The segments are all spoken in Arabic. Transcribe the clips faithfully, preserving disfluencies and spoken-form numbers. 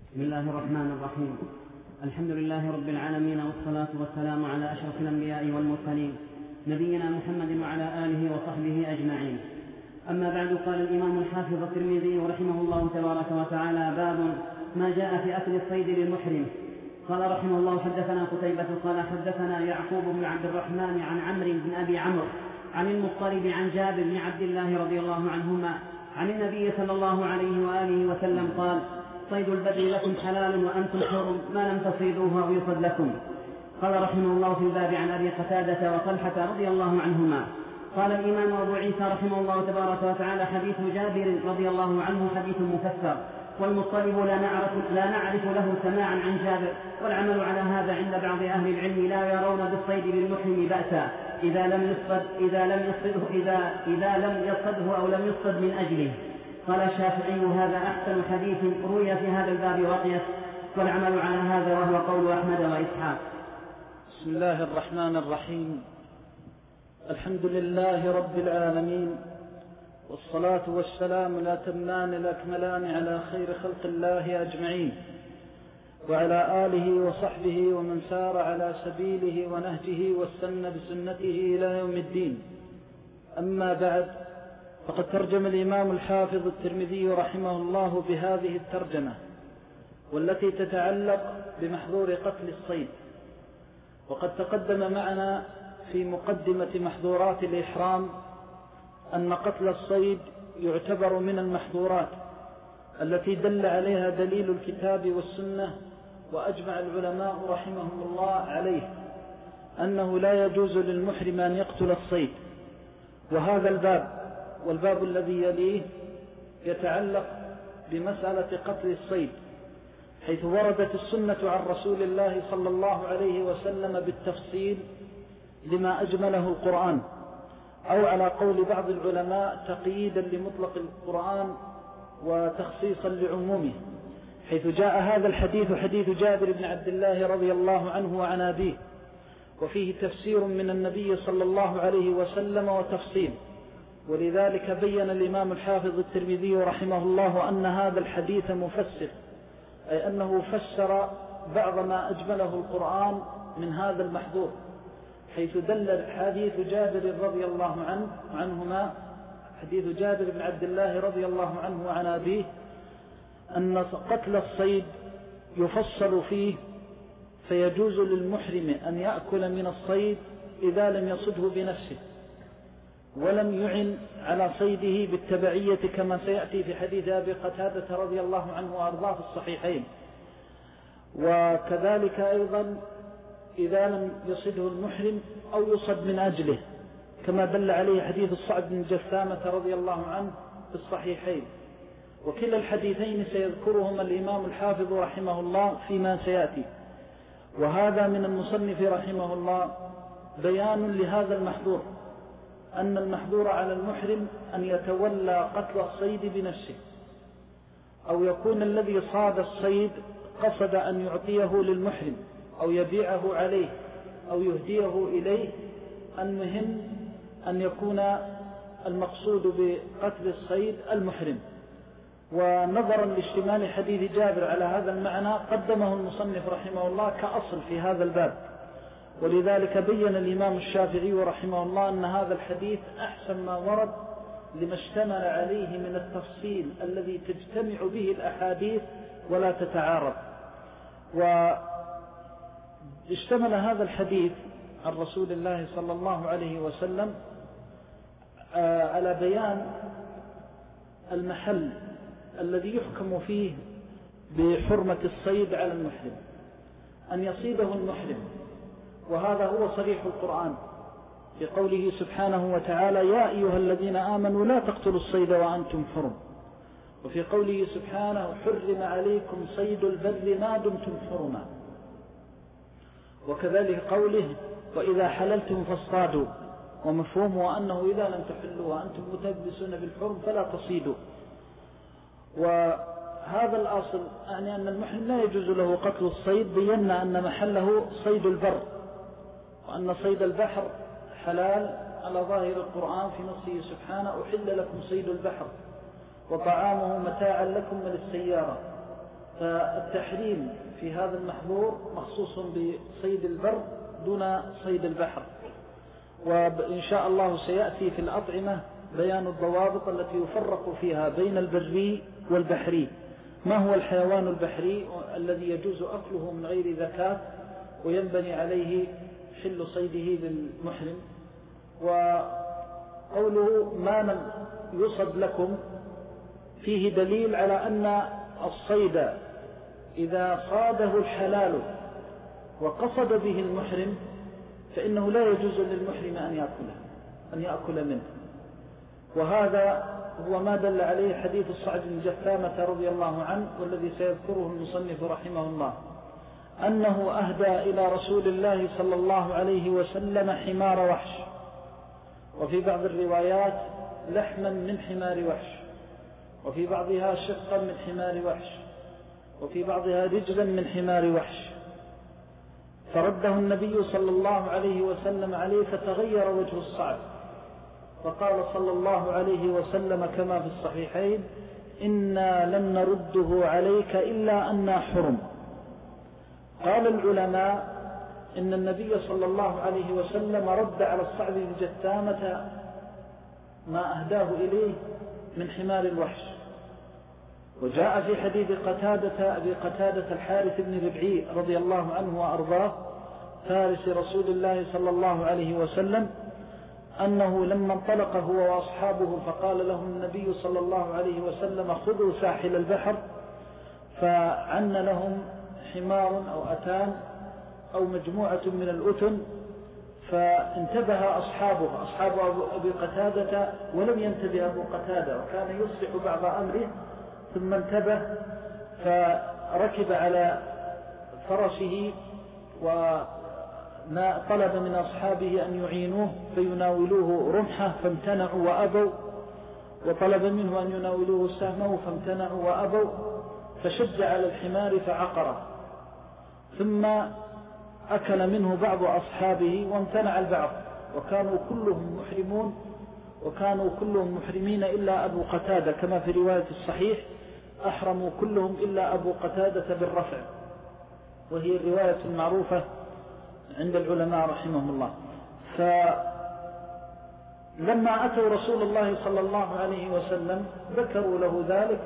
بسم الله الرحمن الرحيم. الحمد لله رب العالمين، والصلاة والسلام على أشرف الأنبياء والمرسلين نبينا محمد وعلى آله وصحبه أجمعين. أما بعد، قال الإمام الحافظ الترمذي رحمه الله تبارك وتعالى: باب ما جاء في أكل الصيد للمحرم. قال رحمه الله: حدثنا قتيبة قال حدثنا يعقوب بن عبد الرحمن عن عمرو بن أبي عمرو عن المطلب عن جابر بن عبد الله رضي الله عنهما عن النبي صلى الله عليه وآله وسلم قال: صيد البر لكم حلال وأنتم حرم ما لم تصيدوه أو يصد لكم. قال رحمه الله في الباب عن أبي قتادة وطلحة رضي الله عنهما. قال الإمام أبو عيسى رحمه الله تبارك وتعالى: حديث جابر رضي الله عنه حديث مفسر، والمطلب لا نعرف, لا نعرف له سماعا عن جابر، والعمل على هذا عند بعض أهل العلم لا يرون بالصيد للمحرم بأسا إذا لم يصد إذا لم يصده إذا, إذا لم يصده أو لم يصد من أجله. قال الشافعي: هذا أحسن حديث روي في هذا الباب وقيس، والعمل على هذا وهو قول أحمد وإسحاق. بسم الله الرحمن الرحيم. الحمد لله رب العالمين، والصلاة والسلام الأتمان الأكملان على خير خلق الله أجمعين، وعلى آله وصحبه ومن سار على سبيله ونهجه واستنى بسنته إلى يوم الدين. أما بعد، فقد ترجم الإمام الحافظ الترمذي رحمه الله بهذه الترجمة، والتي تتعلق بمحظور قتل الصيد. وقد تقدم معنا في مقدمة محظورات الإحرام أن قتل الصيد يعتبر من المحظورات التي دل عليها دليل الكتاب والسنة، وأجمع العلماء رحمهم الله عليه أنه لا يجوز للمحرم أن يقتل الصيد. وهذا الباب والباب الذي يليه يتعلق بمسألة قتل الصيد، حيث وردت السنة عن رسول الله صلى الله عليه وسلم بالتفصيل لما أجمله القرآن، أو على قول بعض العلماء تقييدا لمطلق القرآن وتخصيصا لعمومه، حيث جاء هذا الحديث حديث جابر بن عبد الله رضي الله عنه وعن أبيه، وفيه تفسير من النبي صلى الله عليه وسلم وتفصيل. ولذلك بين الإمام الحافظ الترمذي رحمه الله أن هذا الحديث مفسر، أي أنه فسر بعض ما أجمله القرآن من هذا المحظور، حيث دل حديث جابر رضي الله عنه عنهما حديث جابر بن عبد الله رضي الله عنه وعن أبيه أن قتل الصيد يفصل فيه، فيجوز للمحرم أن يأكل من الصيد إذا لم يصده بنفسه ولم يعن على صيده بالتبعية، كما سيأتي في حديث أبي قتادة رضي الله عنه وأرضاه في الصحيحين. وكذلك أيضا إذا لم يصده المحرم أو يصد من أجله، كما دل عليه حديث الصعب بن جثامة رضي الله عنه في الصحيحين. وكلا الحديثين سيذكرهما الإمام الحافظ رحمه الله فيما سيأتي. وهذا من المصنف رحمه الله بيان لهذا المحظور، أن المحظور على المحرم أن يتولى قتل الصيد بنفسه، أو يكون الذي صاد الصيد قصد أن يعطيه للمحرم أو يبيعه عليه أو يهديه إليه. المهم أن يكون المقصود بقتل الصيد المحرم. ونظرا لاشتمال حديث جابر على هذا المعنى قدمه المصنف رحمه الله كأصل في هذا الباب. ولذلك بين الإمام الشافعي رحمه الله أن هذا الحديث أحسن ما ورد لما اشتمل عليه من التفصيل الذي تجتمع به الأحاديث ولا تتعارض. واشتمل هذا الحديث عن رسول الله صلى الله عليه وسلم على بيان المحل الذي يحكم فيه بحرمة الصيد على المحرم، أن يصيده المحرم. وهذا هو صريح القرآن في قوله سبحانه وتعالى: يا أيها الذين آمنوا لا تقتلوا الصيد وأنتم حرم. وفي قوله سبحانه: حرم عليكم صيد البر ما دمتم حرما. وكذلك قوله: وإذا حللتم فاصطادوا، ومفهومه أنه إذا لم تحلوا وأنتم متلبسون بالحرم فلا تصيدوا. وهذا الأصل يعني أن المحرم لا يجوز له قتل الصيد، بينا أن محله صيد البر، وأن صيد البحر حلال على ظاهر القرآن في نصه سبحانه: أحل لكم صيد البحر وطعامه متاعا لكم وللسيارة. فالتحريم في هذا المحظور مخصوص بصيد البر دون صيد البحر. وإن شاء الله سيأتي في الأطعمة بيان الضوابط التي يفرق فيها بين البري والبحري. ما هو الحيوان البحري الذي يجوز أكله من غير زكاة وينبني عليه حل صيده للمحرم؟ وقوله ما لم يصد لكم فيه دليل على أن الصيد إذا صاده الحلال وقصد به المحرم فإنه لا يجوز للمحرم أن يأكله أن يأكل منه. وهذا هو ما دل عليه حديث الصعد بن جثامة رضي الله عنه والذي سيذكره المصنف رحمه الله، أنه أهدى إلى رسول الله صلى الله عليه وسلم حمار وحش، وفي بعض الروايات لحما من حمار وحش، وفي بعضها شقا من حمار وحش، وفي بعضها رجلا من حمار وحش، فرده النبي صلى الله عليه وسلم عليه فتغير وجه الصعد، فقال صلى الله عليه وسلم كما في الصحيحين: إنا لن نرده عليك إلا أننا حرم. قال العلماء إن النبي صلى الله عليه وسلم رد على الصعد بن جثامة ما أهداه إليه من حمار الوحش. وجاء في حديث قتادة أبي قتادة الحارث بن ربعي رضي الله عنه وأرضاه فارس رسول الله صلى الله عليه وسلم أنه لما انطلق هو وأصحابه فقال لهم النبي صلى الله عليه وسلم: خذوا ساحل البحر، فعن لهم حمار أو أتان أو مجموعة من الأتن، فانتبه أصحابه أصحاب أبي قتادة ولم ينتبه أبو قتادة، وكان يصلح بعض أمره، ثم انتبه فركب على فرشه وطلب من أصحابه أن يعينوه فيناولوه رمحه فامتنعوا وأبوا، وطلب منه أن يناولوه سهمه فامتنعوا وأبوا، فشد على الحمار فعقره، ثم أكل منه بعض أصحابه وامتنع البعض، وكانوا كلهم محرمون وكانوا كلهم محرمين إلا أبو قتادة، كما في رواية الصحيح: أحرموا كلهم إلا أبو قتادة بالرفع، وهي الرواية المعروفة عند العلماء رحمهم الله. فلما أتوا رسول الله صلى الله عليه وسلم ذكروا له ذلك،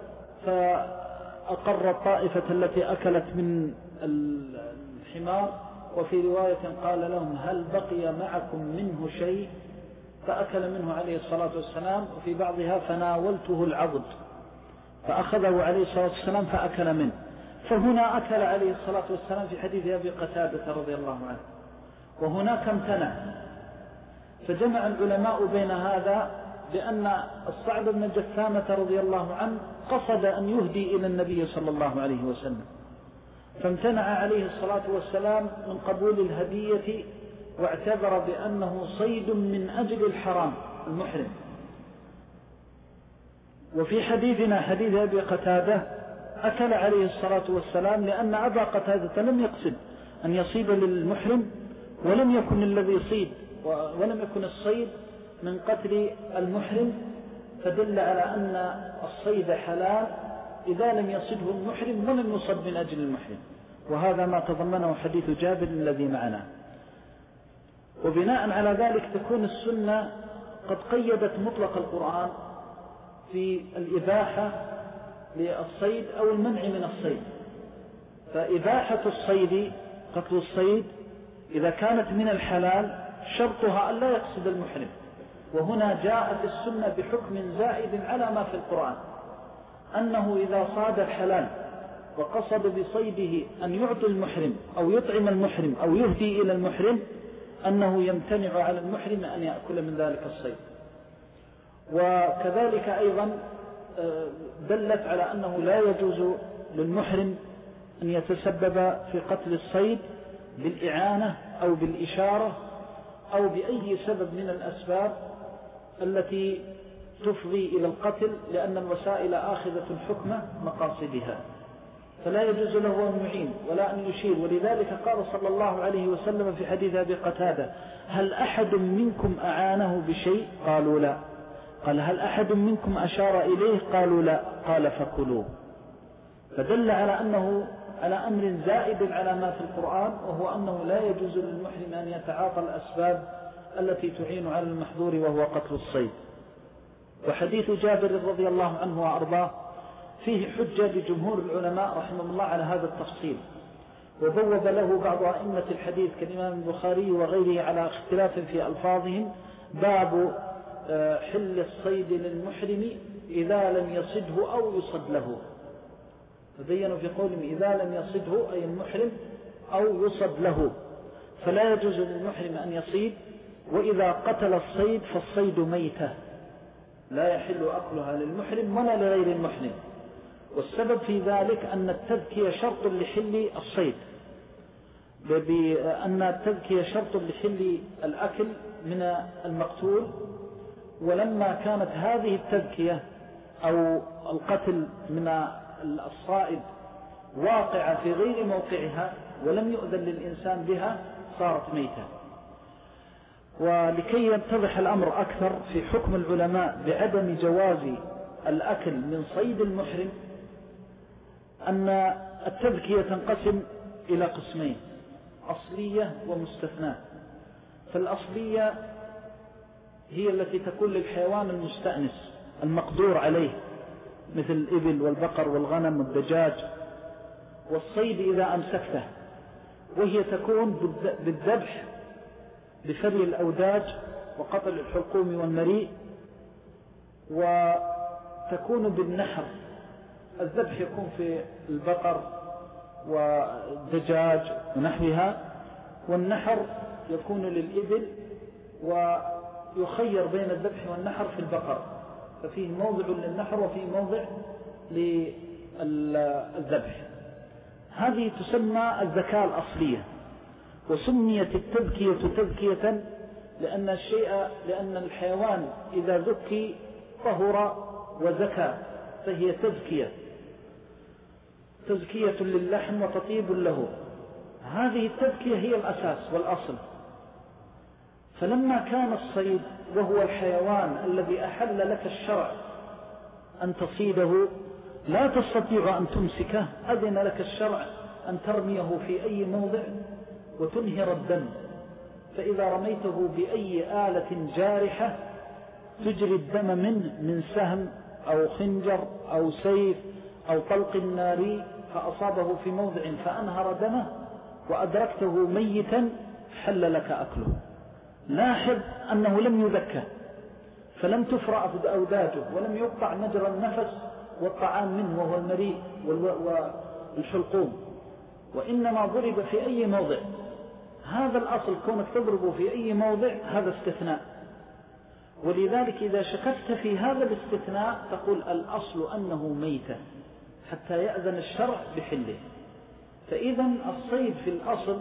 فأقر الطائفة التي أكلت من الحمار، وفي رواية قال لهم: هل بقي معكم منه شيء؟ فأكل منه عليه الصلاة والسلام، وفي بعضها: فناولته العضد، فأخذه عليه الصلاة والسلام فأكل منه. فهنا أكل عليه الصلاة والسلام في حديث أبي قتادة رضي الله عنه، وهناك امتنع. فجمع العلماء بين هذا بأن الصعد بن جثامة رضي الله عنه قصد أن يهدي إلى النبي صلى الله عليه وسلم، فامتنع عليه الصلاة والسلام من قبول الهدية، واعتبر بأنه صيد من أجل الحرام المحرم. وفي حديثنا حديث أبي قتادة أكل عليه الصلاة والسلام لأن أبا قتادة لم يقصد أن يصيد للمحرم، ولم يكن الذي يصيد ولم يكن الصيد من قتل المحرم، فدل على أن الصيد حلال إذا لم يصده المحرم ولم يصد من أجل المحرم، وهذا ما تضمنه حديث جابر الذي معنا. وبناء على ذلك تكون السنة قد قيدت مطلق القرآن في الإباحة للصيد أو المنع من الصيد. فإباحة الصيد قتل الصيد إذا كانت من الحلال شرطها أن لا يقصد المحرم، وهنا جاءت السنة بحكم زائد على ما في القرآن، أنه إذا صاد الحلال وقصد بصيده أن يعطي المحرم أو يطعم المحرم أو يهدي إلى المحرم، أنه يمتنع على المحرم أن يأكل من ذلك الصيد. وكذلك أيضا دلت على أنه لا يجوز للمحرم أن يتسبب في قتل الصيد بالإعانة أو بالإشارة أو بأي سبب من الأسباب التي تفضي إلى القتل، لأن الوسائل آخذة حكم مقاصدها، فلا يجوز له أن يعين ولا أن يشير. ولذلك قال صلى الله عليه وسلم في حديث أبي قتادة: هل أحد منكم أعانه بشيء؟ قالوا لا. قال: هل أحد منكم أشار إليه؟ قالوا لا. قال: فكلوا. فدل على أنه على أمر زائد على ما في القرآن، وهو أنه لا يجوز للمحرم أن يتعاطى الأسباب التي تعين على المحظور وهو قتل الصيد. وحديث جابر رضي الله عنه وأرضاه فيه حجة لجمهور العلماء رحمه الله على هذا التفصيل، وبوب له بعض أئمة الحديث كالإمام البخاري وغيره على اختلاف في ألفاظهم باب حل الصيد للمحرم إذا لم يصده أو يصد له. فبينوا في قولهم إذا لم يصده أي المحرم أو يصد له، فلا يجوز للمحرم أن يصيد، وإذا قتل الصيد فالصيد ميتة لا يحل أكلها للمحرم ولا لغير المحرم. والسبب في ذلك أن التذكية شرط لحل الصيد، بأن التذكية شرط لحل الأكل من المقتول، ولما كانت هذه التذكية أو القتل من الصائد واقعة في غير موقعها ولم يؤذن للإنسان بها صارت ميتة. ولكي يتضح الأمر أكثر في حكم العلماء بعدم جواز الأكل من صيد المحرم، أن التذكية تنقسم إلى قسمين: أصلية ومستثناة. فالأصلية هي التي تكون للحيوان المستأنس المقدور عليه مثل الإبل والبقر والغنم والدجاج، والصيد إذا أمسكته، وهي تكون بالذبح بفري الأوداج وقطع الحلقوم والمريء، وتكون بالنحر. الذبح يكون في البقر والدجاج ونحوها، والنحر يكون للإبل، ويخير بين الذبح والنحر في البقر، ففيه موضع للنحر وفيه موضع للذبح. هذه تسمى الزكاة الأصلية. وسميت التذكية تذكية لأن الشيء لأن الحيوان إذا ذكي طهر وزكى، فهي تذكية تزكية للحم وتطيب له. هذه التذكية هي الأساس والأصل. فلما كان الصيد وهو الحيوان الذي أحل لك الشرع أن تصيده لا تستطيع أن تمسكه، أذن لك الشرع أن ترميه في أي موضع وتنهر الدم. فإذا رميته بأي آلة جارحة تجري الدم منه من سهم أو خنجر أو سيف أو طلق ناري فأصابه في موضع فأنهر دمه وأدركته ميتا، حل لك أكله. لاحظ أنه لم يذكى، فلم تفرع أوداجه ولم يقطع مجرى النفس والطعام منه وهو المريء والحلقوم، وإنما ضرب في أي موضع. هذا الأصل، كونك تضربه في أي موضع هذا استثناء. ولذلك إذا شككت في هذا الاستثناء تقول الأصل أنه ميتة حتى يأذن الشرع بحله. فإذا الصيد في الأصل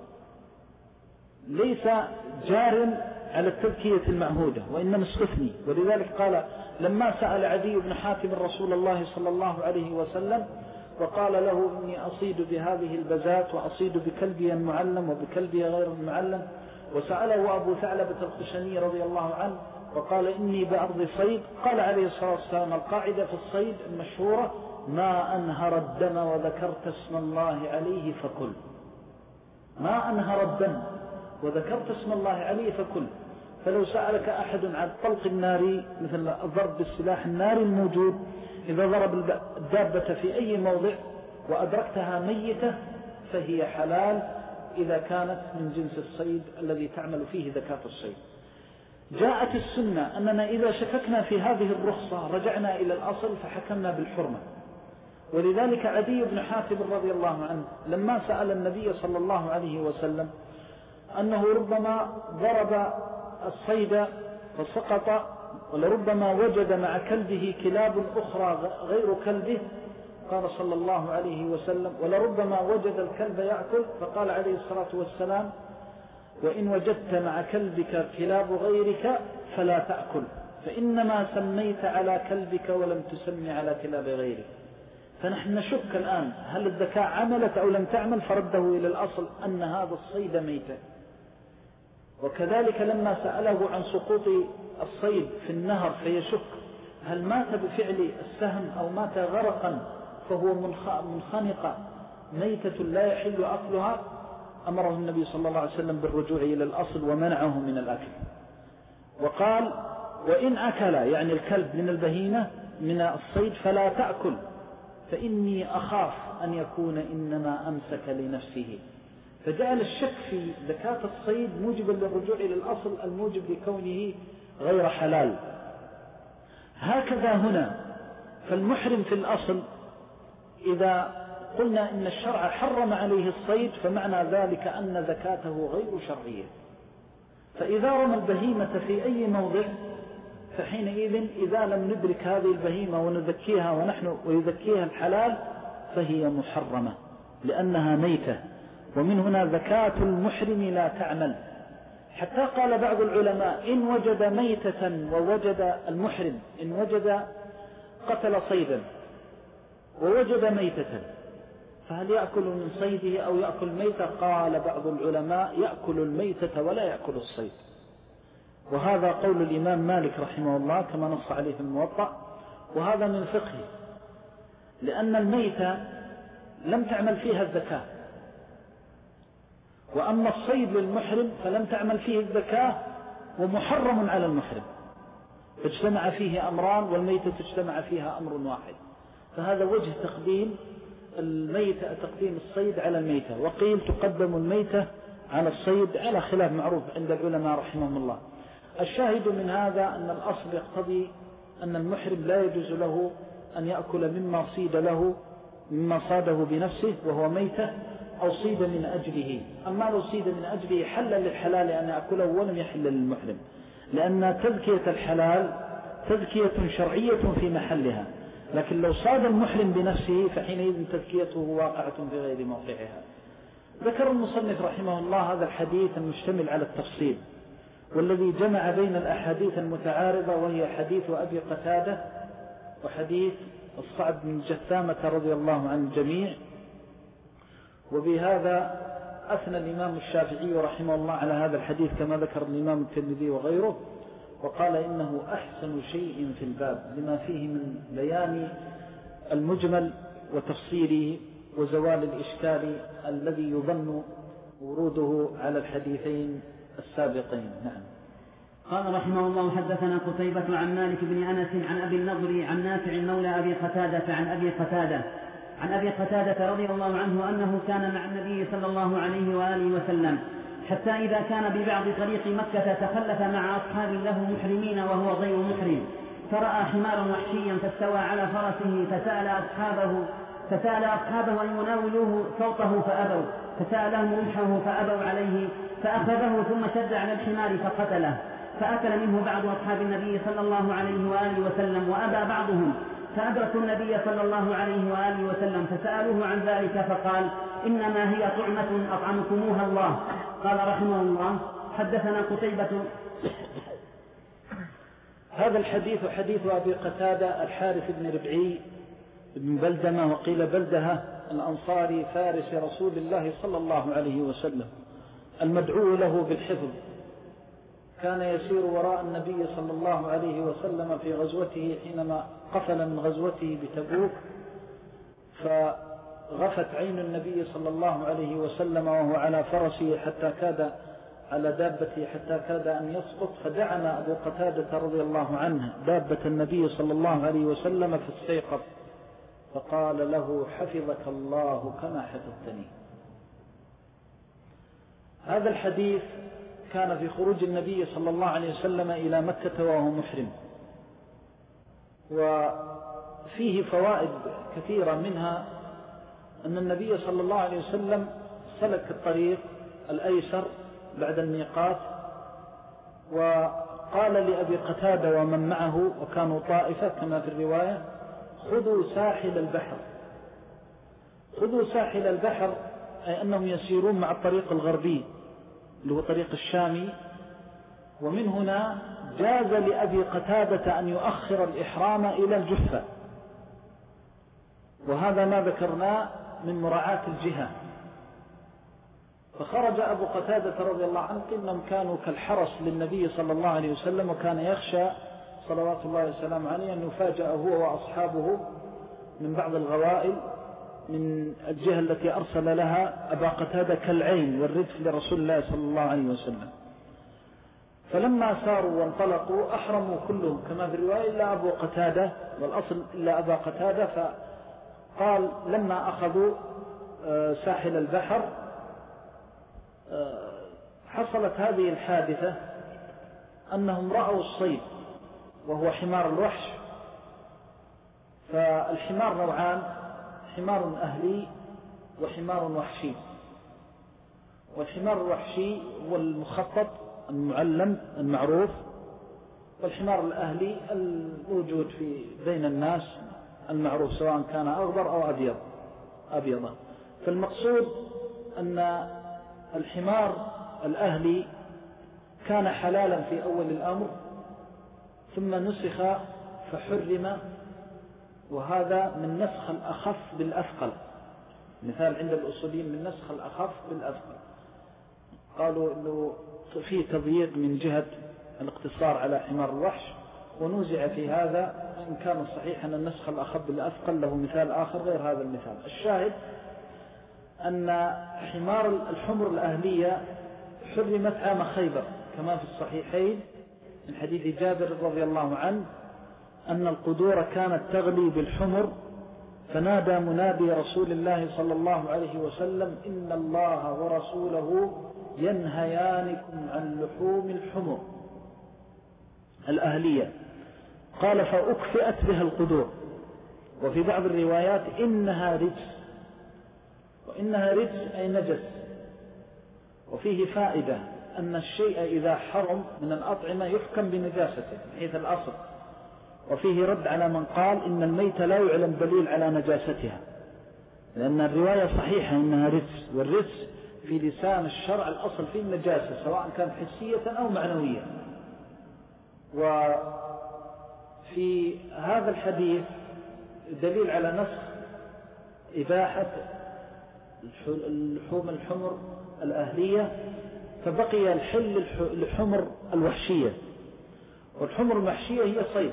ليس جار على التذكية المعهودة، وإنما استثني. ولذلك قال لما سأل عدي بن حاتم رسول الله صلى الله عليه وسلم وقال له إني أصيد بهذه البزات وأصيد بكلبي المعلم وبكلبي غير المعلم، وسأله أبو ثعلبة الخشني رضي الله عنه وقال إني بأرض صيد، قال عليه الصلاة والسلام القاعدة في الصيد المشهورة ما أنهر الدم وذكرت اسم الله عليه فكل. ما أنهر الدم وذكرت اسم الله عليه فكل. فلو سألك أحد عن طلق الناري مثل الضرب بالسلاح الناري الموجود، إذا ضرب الدابة في أي موضع وأدركتها ميتة فهي حلال إذا كانت من جنس الصيد الذي تعمل فيه زكاة الصيد. جاءت السنة أننا إذا شككنا في هذه الرخصة رجعنا إلى الأصل فحكمنا بالحرمة. ولذلك عدي بن حاتم رضي الله عنه لما سأل النبي صلى الله عليه وسلم أنه ربما ضرب الصيد فسقط، ولربما وجد مع كلبه كلاب أخرى غير كلبه، قال صلى الله عليه وسلم ولربما وجد الكلب يأكل، فقال عليه الصلاة والسلام وإن وجدت مع كلبك كلاب غيرك فلا تأكل، فإنما سميت على كلبك ولم تسمي على كلاب غيرك. فنحن نشك الآن هل الذكاء عملت أو لم تعمل، فرده إلى الأصل أن هذا الصيد ميت. وكذلك لما سأله عن سقوط الصيد في النهر فيشك هل مات بفعل السهم أو مات غرقا فهو منخنقة ميتة لا يحل أكلها، أمره النبي صلى الله عليه وسلم بالرجوع إلى الأصل ومنعه من الأكل. وقال وإن أكل يعني الكلب من البهيمة من الصيد فلا تأكل فإني أخاف أن يكون إنما أمسك لنفسه. فجعل الشك في زكاة الصيد موجبا للرجوع إلى الأصل الموجب لكونه غير حلال. هكذا هنا، فالمحرم في الأصل إذا قلنا إن الشرع حرم عليه الصيد فمعنى ذلك أن زكاته غير شرعية. فإذا رمى البهيمة في أي موضع فحينئذ إذا لم ندرك هذه البهيمة ونزكيها ونحن ويزكيها الحلال فهي محرمة لأنها ميتة. ومن هنا زكاة المحرم لا تعمل. حتى قال بعض العلماء إن وجد ميتة ووجد المحرم إن وجد قتل صيدا ووجد ميتة فهل يأكل من صيده أو يأكل ميتة؟ قال بعض العلماء يأكل الميتة ولا يأكل الصيد. وهذا قول الإمام مالك رحمه الله كما نص عليه في الموطأ، وهذا من فقهه، لأن الميتة لم تعمل فيها الزكاة، وأما الصيد للمحرم فلم تعمل فيه الزكاة ومحرم على المحرم، فاجتمع فيه أمران والميتة اجتمع فيها أمر واحد. فهذا وجه تقديم الميتة، تقديم الصيد على الميتة. وقيل تقدم الميتة على الصيد على خلاف معروف عند العلماء رحمهم الله. الشاهد من هذا أن الأصل يقتضي أن المحرم لا يجوز له أن يأكل مما صيد له مما صاده بنفسه وهو ميتة أو صيد من أجله. أما لو صيد من أجله حل للحلال أن يأكله ولم يحل للمحرم، لأن تزكية الحلال تزكية شرعية في محلها، لكن لو صاد المحرم بنفسه فحينئذ تزكيته واقعة في غير موقعها. ذكر المصنف رحمه الله هذا الحديث المشتمل على التفصيل والذي جمع بين الأحاديث المتعارضة، وهي حديث أبي قتادة وحديث الصعب بن جثامة رضي الله عن الجميع. وبهذا أثنى الإمام الشافعي رحمه الله على هذا الحديث كما ذكر الإمام الترمذي وغيره، وقال إنه أحسن شيء في الباب لما فيه من بيان المجمل وتفصيله وزوال الإشكال الذي يظن وروده على الحديثين السابقين. نعم. قال رحمه الله حدثنا قتيبة عن مالك بن أنس عن أبي النضر عن نافع مولى أبي قتادة عن أبي قتادة عن أبي قتادة رضي الله عنه أنه كان مع النبي صلى الله عليه وآله وسلم حتى إذا كان ببعض طريق مكة تخلف مع أصحاب له محرمين وهو غير محرم، فرأى حمارا وحشيا فاستوى على فرسه فسأل أصحابه فسأل أصحابه أن يناولوه صوته فأبوا، فسألهم رمحه فأبوا عليه، فأخذه ثم شد على الحمار فقتله، فأكل منه بعض أصحاب النبي صلى الله عليه وآله وسلم وأبى بعضهم، فأدركوا النبي صلى الله عليه وآله وسلم فسألوه عن ذلك فقال إنما هي طعمة أطعمكموها الله. قال رحمه الله حدثنا قتيبة. هذا الحديث حديث أبي قتادة الحارث بن ربعي بن بلدمة وقيل بلدها الأنصاري فارس رسول الله صلى الله عليه وسلم المدعو له بالحفظ. كان يسير وراء النبي صلى الله عليه وسلم في غزوته حينما قفل من غزوته بتبوك، فغفت عين النبي صلى الله عليه وسلم وهو على فرسه حتى كاد على دابته حتى كاد أن يسقط، فدعنا أبو قتادة رضي الله عنه دابة النبي صلى الله عليه وسلم فاستيقظ، فقال له حفظك الله كما حفظتني. هذا الحديث كان في خروج النبي صلى الله عليه وسلم إلى مكة وهو محرم، وفيه فوائد كثيرة، منها أن النبي صلى الله عليه وسلم سلك الطريق الأيسر بعد الميقات، وقال لأبي قتادة ومن معه وكانوا طائفة كما في الرواية خذوا ساحل البحر. خذوا ساحل البحر أي أنهم يسيرون مع الطريق الغربي اللي هو طريق الشامي، ومن هنا جاز لأبي قتادة أن يؤخر الإحرام إلى الجحفة، وهذا ما ذكرناه من مراعاة الجهة. فخرج أبو قتادة رضي الله عنه إنهم كانوا كالحرس للنبي صلى الله عليه وسلم، وكان يخشى صلوات الله وسلامه عليه أن يفاجأ هو وأصحابه من بعض الغوائل من الجهة التي أرسل لها أبا قتادة كالعين والردف لرسول الله صلى الله عليه وسلم. فلما ساروا وانطلقوا أحرموا كلهم كما في الرواية إلا أبو قتادة، والأصل إلا أبا قتادة. فقال لما أخذوا ساحل البحر حصلت هذه الحادثة أنهم رأوا الصيد وهو حمار الوحش. فالحمار نوعان، حمار أهلي وحمار وحشي. والحمار الوحشي هو المخطط المعلم المعروف، والحمار الأهلي الموجود في بين الناس المعروف سواء كان أخضر أو أبيض أبيضا. فالمقصود أن الحمار الأهلي كان حلالا في أول الأمر ثم نسخ فحرم، وهذا من نسخ الأخف بالأثقل، مثال عند الأصوليين من نسخ الأخف بالأثقل. قالوا أنه في تضييق من جهة الاقتصار على حمار الوحش، ونوزع في هذا إن كان الصحيح أن النسخ الأخف بالأثقل له مثال آخر غير هذا المثال. الشاهد أن حمار الحمر الأهلية حرمت عام خيبر كما في الصحيحين من حديث جابر رضي الله عنه أن القدور كانت تغلي بالحمر، فنادى منادي رسول الله صلى الله عليه وسلم إن الله ورسوله ينهيانكم عن لحوم الحمر الأهلية. قال فأكفئت بها القدور. وفي بعض الروايات إنها رجس، وإنها رجس أي نجس. وفيه فائدة أن الشيء إذا حرم من الأطعمة يحكم بنجاسته من حيث الأصل. وفيه رد على من قال إن الميت لا يعلم دليل على نجاستها، لأن الرواية صحيحة إنها رجس، والرجس في لسان الشرع الأصل فيه النجاسة سواء كان حسية أو معنوية. وفي هذا الحديث دليل على نسخ إباحة اللحوم الحمر الأهلية، فبقي الحل الحمر الوحشية. والحمر الوحشية هي صيد.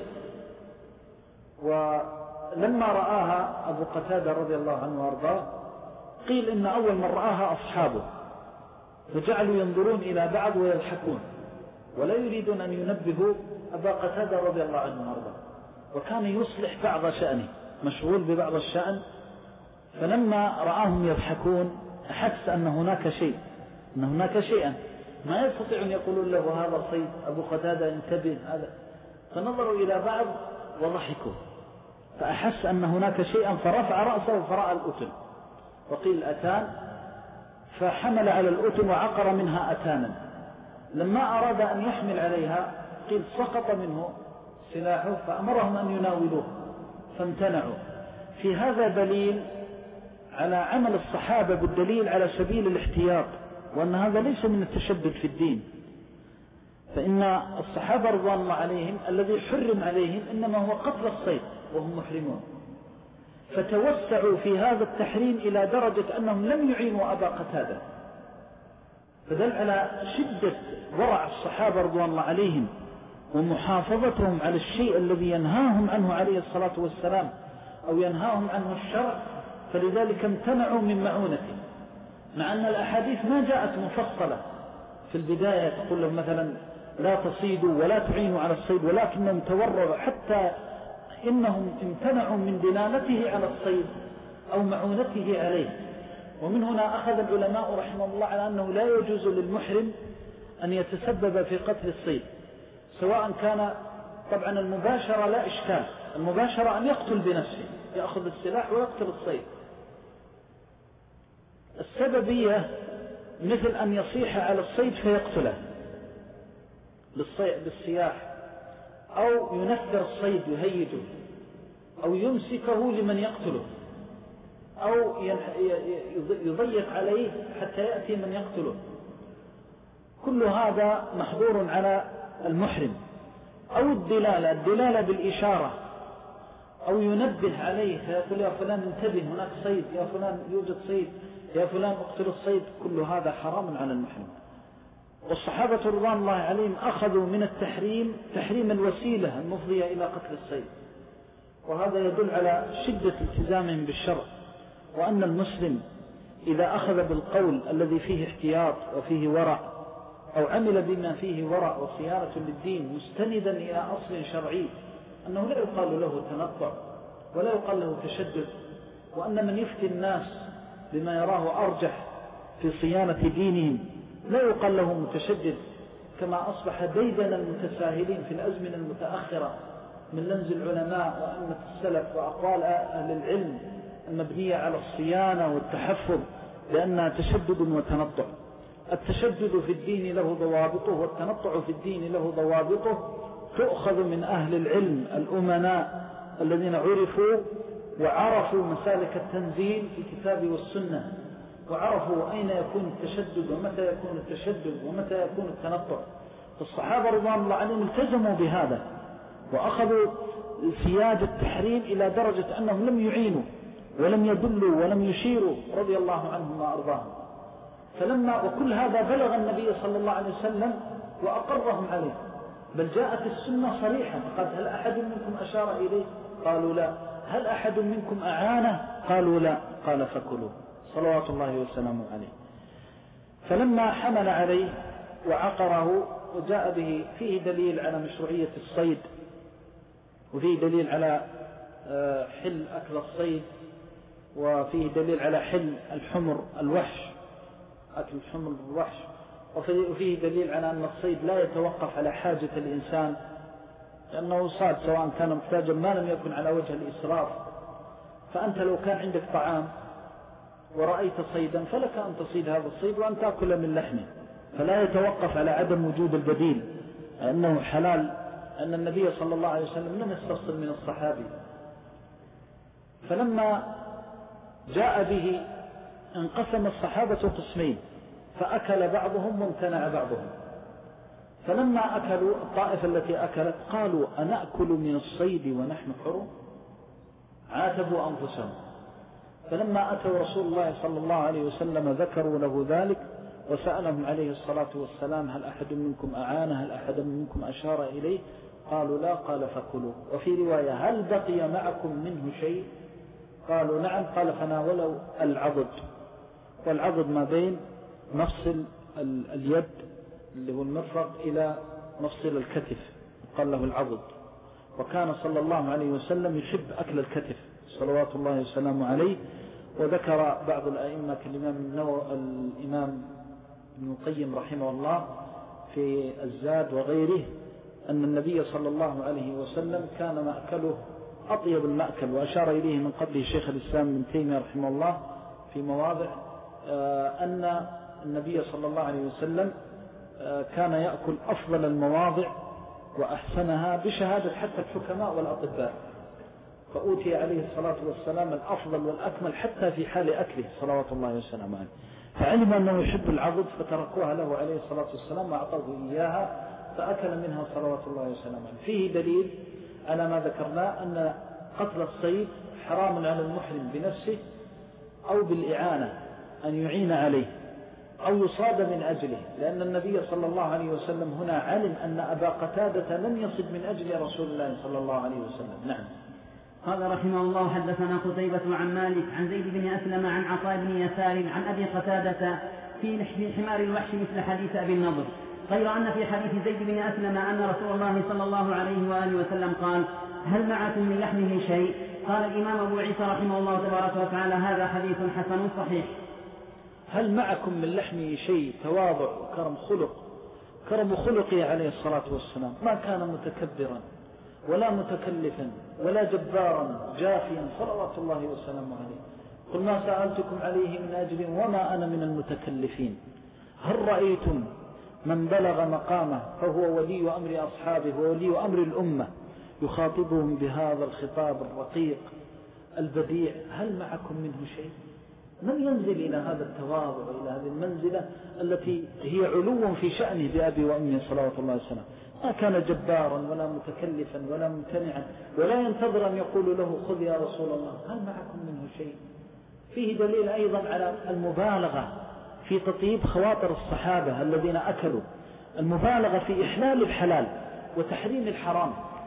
ولما رآها أبو قتادة رضي الله عنه وارضاه قيل إن أول من رآها أصحابه، فجعلوا ينظرون إلى بعض ويضحكون ولا يريدون أن ينبهوا أبا قتادة رضي الله عنه وارضاه، وكان يصلح بعض شأنه مشغول ببعض الشأن. فلما رآهم يضحكون أحس أن هناك شيء أن هناك شيئا ما يستطيع أن يقولون له هذا صيد أبو قتادة انتبه هذا. فنظروا إلى بعض وضحكوا، فأحس أن هناك شيئا فرفع رأسه فرأى الأتن، وقيل الأتان، فحمل على الأتن وعقر منها أتانا. لما أراد أن يحمل عليها قيل سقط منه سلاحه، فأمرهم أن يناولوه فامتنعوا. في هذا دليل على عمل الصحابة بالدليل على سبيل الاحتياط، وأن هذا ليس من التشدد في الدين. فإن الصحابة رضوان الله عليهم الذي حرم عليهم إنما هو قتل الصيد وهم محرمون، فتوسعوا في هذا التحريم إلى درجة أنهم لم يعينوا أبا قتادة. فدل على شدة ورع الصحابة رضوان الله عليهم ومحافظتهم على الشيء الذي ينهاهم عنه عليه الصلاة والسلام أو ينهاهم عنه الشرع، فلذلك امتنعوا من معونته. مع أن الأحاديث ما جاءت مفصلة في البداية تقول لهم مثلا لا تصيدوا ولا تعينوا على الصيد، ولكنهم تورعوا حتى إنهم امتنعوا من دلالته على الصيد أو معونته عليه. ومن هنا أخذ العلماء رحمه الله على أنه لا يجوز للمحرم أن يتسبب في قتل الصيد، سواء كان طبعا المباشرة لا إشكال، المباشرة أن يقتل بنفسه، يأخذ السلاح ويقتل الصيد. السببية مثل أن يصيح على الصيد فيقتله بالصياح، أو ينفر الصيد يهيجه، أو يمسكه لمن يقتله، أو يضيق عليه حتى يأتي من يقتله. كل هذا محظور على المحرم. أو الدلالة الدلالة بالإشارة، أو ينبه عليه فيقول يا فلان انتبه هناك صيد، يا فلان يوجد صيد، يا فلان اقتل الصيد. كل هذا حرام على المحرم. والصحابة رضوان الله عليهم أخذوا من التحريم تحريم الوسيلة المفضية إلى قتل الصيد، وهذا يدل على شدة التزامهم بالشرع، وأن المسلم إذا أخذ بالقول الذي فيه احتياط وفيه ورع، أو عمل بما فيه ورع وصيانة للدين مستندا إلى أصل شرعي، أنه لا يقال له تنطع ولا يقال له تشدد، وأن من يفتي الناس بما يراه أرجح في صيانة دينهم لا يقال له متشدد، كما أصبح ديدن المتساهلين في الأزمنة المتأخرة من لمز العلماء وأئمة السلف وأقوال أهل العلم المبنية على الصيانة والتحفظ لأنها تشدد وتنطع. التشدد في الدين له ضوابطه، والتنطع في الدين له ضوابطه، تؤخذ من أهل العلم الأمناء الذين عرفوا وعرفوا مسالك التنزيل في الكتاب والسنة، وعرفوا أين يكون التشدد ومتى يكون التشدد ومتى يكون التنطع. الصحابة رضوان الله عليهم التزموا بهذا وأخذوا سياج التحريم إلى درجة أنهم لم يعينوا ولم يدلوا ولم يشيروا رضي الله عنهم وأرضاهم. فلما وكل هذا بلغ النبي صلى الله عليه وسلم وأقرهم عليه، بل جاءت السنة صريحة، قال هل أحد منكم أشار إليه؟ قالوا لا. هل أحد منكم أعانه؟ قالوا لا. قال فكلوا صلوات الله وسلامه عليه. فلما حمل عليه وعقره وجاء به فيه دليل على مشروعية الصيد، وفيه دليل على حل أكل الصيد، وفيه دليل على حل الحمر الوحش، أكل الحمر الوحش، وفيه دليل على أن الصيد لا يتوقف على حاجة الإنسان، لأنه صاد سواء كان محتاجا ما لم يكن على وجه الإسراف. فأنت لو كان عندك طعام ورأيت صيدا فلك أن تصيد هذا الصيد وأن تأكل من لحمه، فلا يتوقف على عدم وجود البديل، أنه حلال، أن النبي صلى الله عليه وسلم لم يستفصل من الصحابي. فلما جاء به انقسم الصحابة قسمين، فأكل بعضهم وامتنع بعضهم. فلما أكلوا الطائفة التي أكلت قالوا أنأكل من الصيد ونحن حرم؟ عاتبوا أنفسهم. فلما أتوا رسول الله صلى الله عليه وسلم ذكروا له ذلك وسألهم عليه الصلاة والسلام هل أحد منكم أعانه؟ هل أحد منكم أشار إليه؟ قالوا لا. قال فكلوا. وفي رواية هل بقي معكم منه شيء؟ قالوا نعم. قال فناولوا العضد، والعضد ما بين مفصل اليد اللي هو المفرق إلى مفصل الكتف، قال له العضد. وكان صلى الله عليه وسلم يحب أكل الكتف صلوات الله وسلامه عليه. وذكر بعض الأئمة كالإمام الإمام ابن القيم رحمه الله في الزاد وغيره أن النبي صلى الله عليه وسلم كان مأكله أطيب المأكل، وأشار إليه من قبله شيخ الإسلام ابن تيمية رحمه الله في مواضع أن النبي صلى الله عليه وسلم كان يأكل أفضل المواضع وأحسنها بشهادة حتى الحكماء والأطباء، فأوتي عليه الصلاة والسلام الأفضل والأكمل حتى في حال أكله صلوات الله وسلامه عليه. فعلم أنه يحب العضد فتركوها له عليه الصلاة والسلام وأعطوه إياها فأكل منها صلوات الله وسلامه عليه. فيه دليل على ما ذكرنا أن قتل الصيد حرام على المحرم بنفسه أو بالإعانة، أن يعين عليه أو يصاد من أجله، لأن النبي صلى الله عليه وسلم هنا علم أن أبا قتادة لم يصد من أجل رسول الله صلى الله عليه وسلم. نعم. قال رحمه الله حدثنا قتيبة عن مالك عن زيد بن أسلم عن عطاء بن يسار عن أبي قتادة في حمار الوحش مثل حديث أبي النضر، غير أن في حديث زيد بن أسلم أن رسول الله صلى الله عليه وآله وسلم قال هل معكم من لحمه شيء؟ قال الإمام أبو عيسى رحمه الله تبارك وتعالى هذا حديث حسن صحيح. هل معكم من لحمه شيء؟ تواضع وكرم خلق، كرم خلقه عليه الصلاة والسلام، ما كان متكبرا ولا متكلفا ولا جبارا جافيا صلوات الله وسلامه عليه. قل ما سألتكم عليه من أجر وما أنا من المتكلفين. هل رأيتم من بلغ مقامه فهو ولي أمر أصحابه وولي أمر الأمة يخاطبهم بهذا الخطاب الرقيق البديع؟ هل معكم منه شيء؟ من ينزل إلى هذا التواضع وإلى هذه المنزلة التي هي علو في شأنه بأبي وأمه صلوات الله وسلامه؟ ما كان جبارا ولا متكلفا ولا ممتنعا ولا ينتظر أن يقول له خذ يا رسول الله. هل معكم منه شيء؟ فيه دليل أيضا على المبالغة في تطيب خواطر الصحابة الذين أكلوا، المبالغة في إحلال الحلال وتحريم الحرام،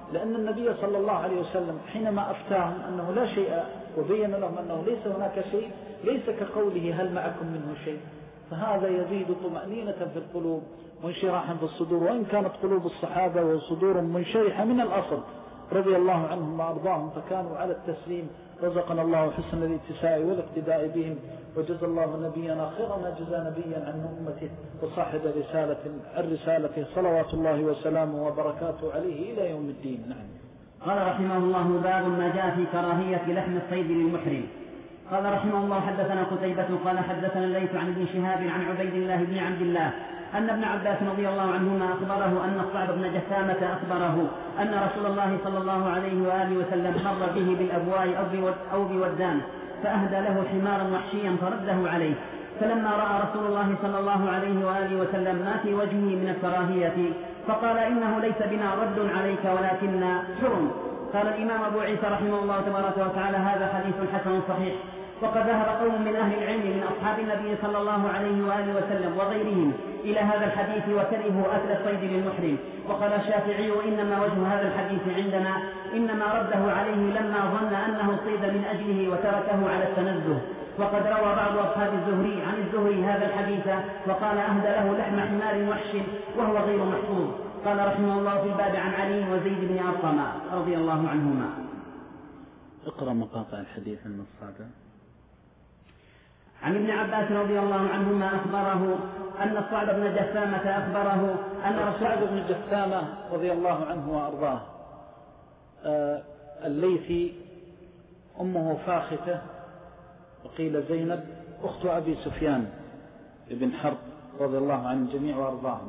لأن النبي صلى الله عليه وسلم حينما أفتاهم أنه لا شيء وبين لهم أنه ليس هناك شيء ليس كقوله هل معكم منه شيء، فهذا يزيد طمأنينة في القلوب وانشراحا في الصدور. وإن كانت قلوب الصحابة وصدور منشرحة من الأصل رضي الله عنهم وأرضاهم فكانوا على التسليم، رزقنا الله حسن الاتساع والاقتداء بهم، وجزى الله نبينا خير ما جزى نبيا عن أمته وصاحب رسالة الرسالة صلوات الله وسلامه وبركاته عليه إلى يوم الدين. نعم. قال رحمه الله: باب ما جاء في كراهية لحم الصيد للمحرم. قال رحمه الله: حدثنا قتيبة قال حدثنا الليث عن ابن شهاب عن عبيد الله بن عبد الله أن ابن عباس رضي الله عنهما أخبره أن الصعب بن جثامة أخبره أن رسول الله صلى الله عليه وآله وسلم مر به بالأبواء أو بودان فأهدى له حمارا وحشيا فرده عليه، فلما رأى رسول الله صلى الله عليه وآله وسلم ما في وجهه من الكراهية فقال: إنه ليس بنا رد عليك ولكننا حرم. قال الإمام أبو عيسى رحمه الله تبارك وتعالى: هذا حديث حسن صحيح. وقد ذهب قوم من أهل العلم من أصحاب النبي صلى الله عليه وآله وسلم وغيرهم إلى هذا الحديث وكرهوا أكل الصيد للمحرم. وقال الشافعي: إنما وجه هذا الحديث عندنا إنما رده عليه لما ظن أنه صيد من أجله وتركه على التنزه. وقد روى بعض أصحاب الزهري عن الزهري هذا الحديث وقال: أهدى له لحم حمار وحش وهو غير محفوظ. قال رحمه الله في الباب عن علي وزيد بن أرقم رضي الله عنهما. اقرأ مقاطع الحديث النصادة. عن ابن عباس رضي الله عنهما أخبره أن الصعب بن جثامة أخبره أن الصعب بن جثامة رضي الله عنه وأرضاه آه الليثي أمه فاختة وقيل زينب أخت أبي سفيان بن حرب رضي الله عن الجميع وأرضاهم،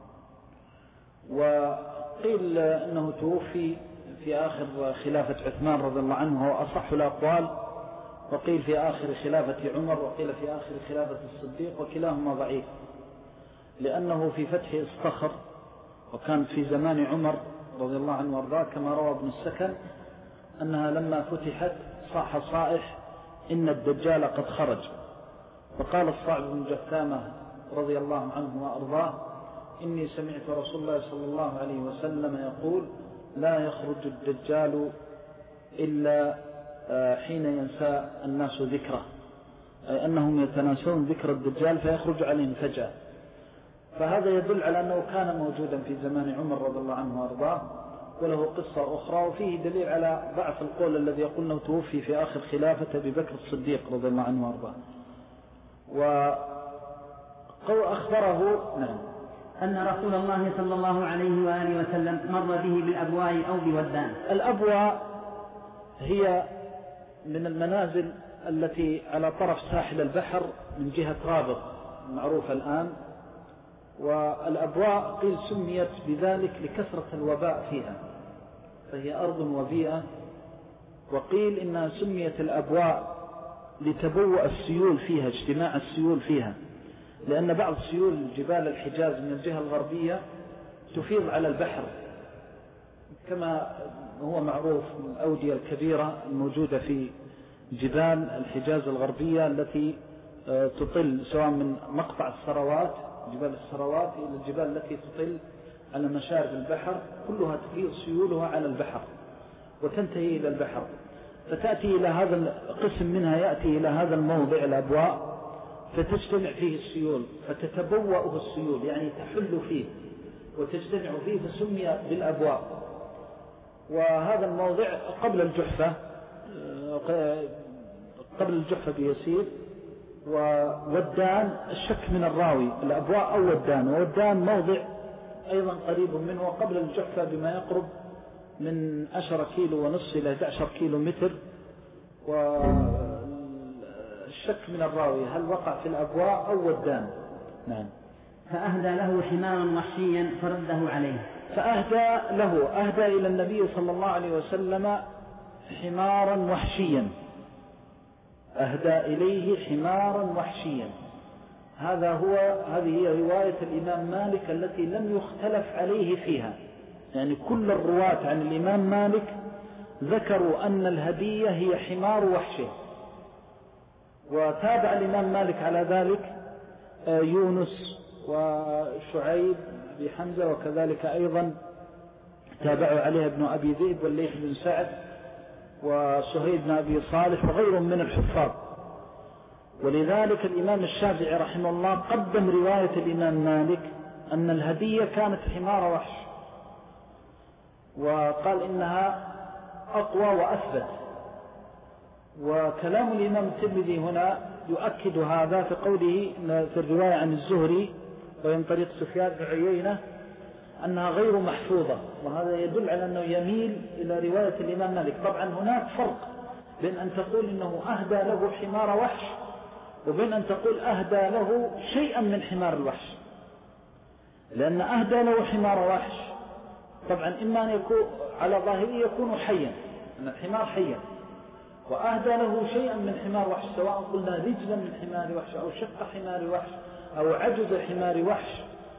وقيل أنه توفي في آخر خلافة عثمان رضي الله عنه وهو أصح الأقوال، وقيل في آخر خلافة عمر وقيل في آخر خلافة الصديق، وكلاهما ضعيف لأنه في فتح اصطخر وكان في زمان عمر رضي الله عنه وارضاه كما روى ابن السكن أنها لما فتحت صاح صائح: إن الدجال قد خرج. فقال الصعب بن جثامة رضي الله عنه وأرضاه: إني سمعت رسول الله صلى الله عليه وسلم يقول: لا يخرج الدجال إلا حين ينسى الناس ذكره، أي أنهم يتناسون ذكر الدجال فيخرج عليهم فجأة. فهذا يدل على أنه كان موجودا في زمان عمر رضي الله عنه وأرضاه، وله قصة أخرى، وفيه دليل على ضعف القول الذي يقول أنه توفي في آخر خلافة أبي بكر الصديق رضي الله عنه وأرضاه. وأخبره نعم أن رسول الله صلى الله عليه وآله وسلم مر به بالأبواء أو بودان. الأبواء هي من المنازل التي على طرف ساحل البحر من جهة رابط معروفة الآن، والأبواء قيل سميت بذلك لكثرة الوباء فيها، فهي أرض وبيئة. وقيل إنها سميت الأبواء لتبوء السيول فيها، اجتماع السيول فيها، لأن بعض سيول جبال الحجاز من الجهة الغربية تفيض على البحر كما هو معروف من الأودية الكبيرة الموجودة في جبال الحجاز الغربية التي تطل سواء من مقطع السروات جبال السروات إلى الجبال التي تطل على مشارف البحر، كلها تفيض سيولها على البحر وتنتهي إلى البحر، فتأتي إلى هذا القسم منها يأتي إلى هذا الموضع الأبواء فتجتمع فيه السيول فتتبوأه السيول، يعني تحل فيه وتجتمع فيه، فسمي بالأبواء. وهذا الموضع قبل الجحفة قبل الجحفة بيسير. وودان الشك من الراوي الأبواء أو ودان، وودان موضع أيضا قريب منه وقبل الجحفة بما يقرب من عشرة كيلو ونصف إلى أحد عشر كيلو متر. والشك من الراوي هل وقع في الأبواء أو ودان. نعم. فأهدى له حمارا وحشيا فرده عليه. فأهدى له أهدى إلى النبي صلى الله عليه وسلم حمارا وحشيا، أهدى إليه حمارا وحشيا. هذا هو هذه هي رواية الإمام مالك التي لم يختلف عليه فيها، يعني كل الرواة عن الإمام مالك ذكروا أن الهدية هي حمار وحشه. وتابع الإمام مالك على ذلك يونس وشعيب بحمزة وكذلك أيضا تابعوا عليها ابن أبي ذئب والليث بن سعد وسهيل بن أبي صالح وغيرهم من الحفاظ. ولذلك الإمام الشافعي رحمه الله قدم رواية الإمام مالك أن الهدية كانت حمار وحش، وقال إنها أقوى وأثبت. وكلام الإمام الترمذي هنا يؤكد هذا في قوله في الرواية عن الزهري ومن طريق سفيان بن عيينة أنها غير محفوظة، وهذا يدل على أنه يميل إلى رواية الإمام مالك. طبعا هناك فرق بين أن تقول إنه أهدى له حمار وحش وبين أن تقول أهدى له شيئا من حمار الوحش. لأن أهدى له حمار وحش طبعا إما أن يكون على ظاهره يكون حيا، أن الحمار حيا، وأهدى له شيئا من حمار وحش، سواء قلنا رجلا من حمار وحش أو شق حمار وحش أو عجز حمار وحش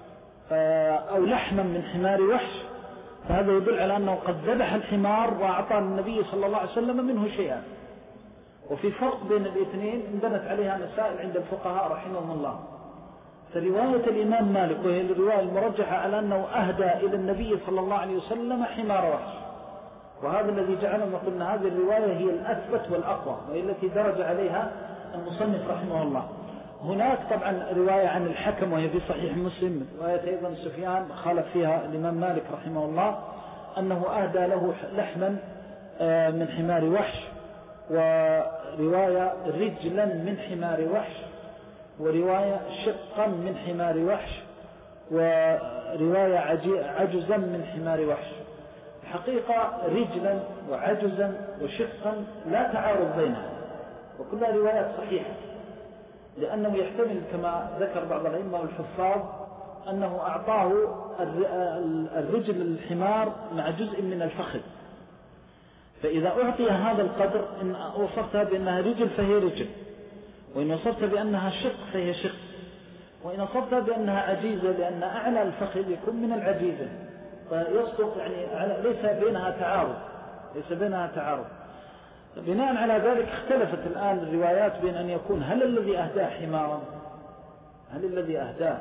أو لحما من حمار وحش، فهذا يدل على أنه قد ذبح الحمار وأعطى النبي صلى الله عليه وسلم منه شيئا. وفي فرق بين الاثنين انبنت عليها مسائل عند الفقهاء رحمهم الله. فرواية الإمام مالك وهي الرواية المرجحة على أنه أهدى إلى النبي صلى الله عليه وسلم حمار وحش، وهذا الذي جعلنا قلنا هذه الرواية هي الأثبت والأقوى وهي التي درج عليها المصنف رحمه الله. هناك طبعا رواية عن الحكم وهي في صحيح مسلم، رواية أيضا سفيان خالف فيها الإمام مالك رحمه الله أنه أهدى له لحما من حمار وحش، ورواية رجلا من حمار وحش، ورواية شقا من حمار وحش، ورواية عجزا من حمار وحش. الحقيقة رجلا وعجزا وشقا لا تعارض بينها، وكلها روايات صحيحة، لأنه يحتمل كما ذكر بعض الأئمة والحفاظ أنه أعطاه الرجل الحمار مع جزء من الفخذ، فإذا أعطي هذا القدر إن وصفتها بأنها رجل فهي رجل، وإن وصفتها بأنها شق فهي شق، وإن وصفتها بأنها عجيزة لأن أعلى الفخذ يكون من العجيزة، فيصدق يعني ليس بينها تعارض ليس بينها تعارض. بناء على ذلك اختلفت الآن الروايات بين أن يكون هل الذي أهداه حمارا هل الذي أهداه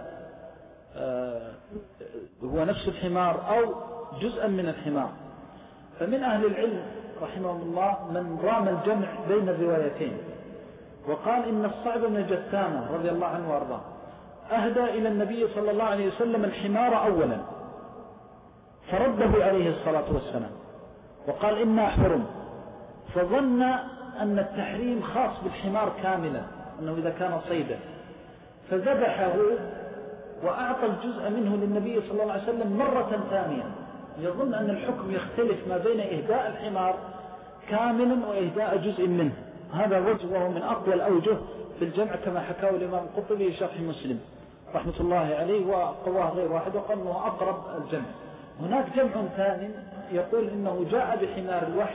آه هو نفس الحمار أو جزءا من الحمار. فمن أهل العلم رحمهم الله من رام الجمع بين الروايتين وقال إن الصعب بن جثامة رضي الله عنه وارضاه أهدى إلى النبي صلى الله عليه وسلم الحمار أولا فرده عليه الصلاة والسلام وقال إنا حرم، فظن أن التحريم خاص بالحمار كاملا، أنه إذا كان صيدا، فذبحه وأعطى الجزء منه للنبي صلى الله عليه وسلم مرة ثانية، يظن أن الحكم يختلف ما بين إهداء الحمار كاملا وإهداء جزء منه. هذا وجه وهو من أقوى الأوجه في الجمع كما حكاه الإمام القرطبي شرح مسلم رحمة الله عليه، وقواه غير واحد وقال أنه أقرب الجمع. هناك جمع ثاني يقول إنه جاء بحمار الوحش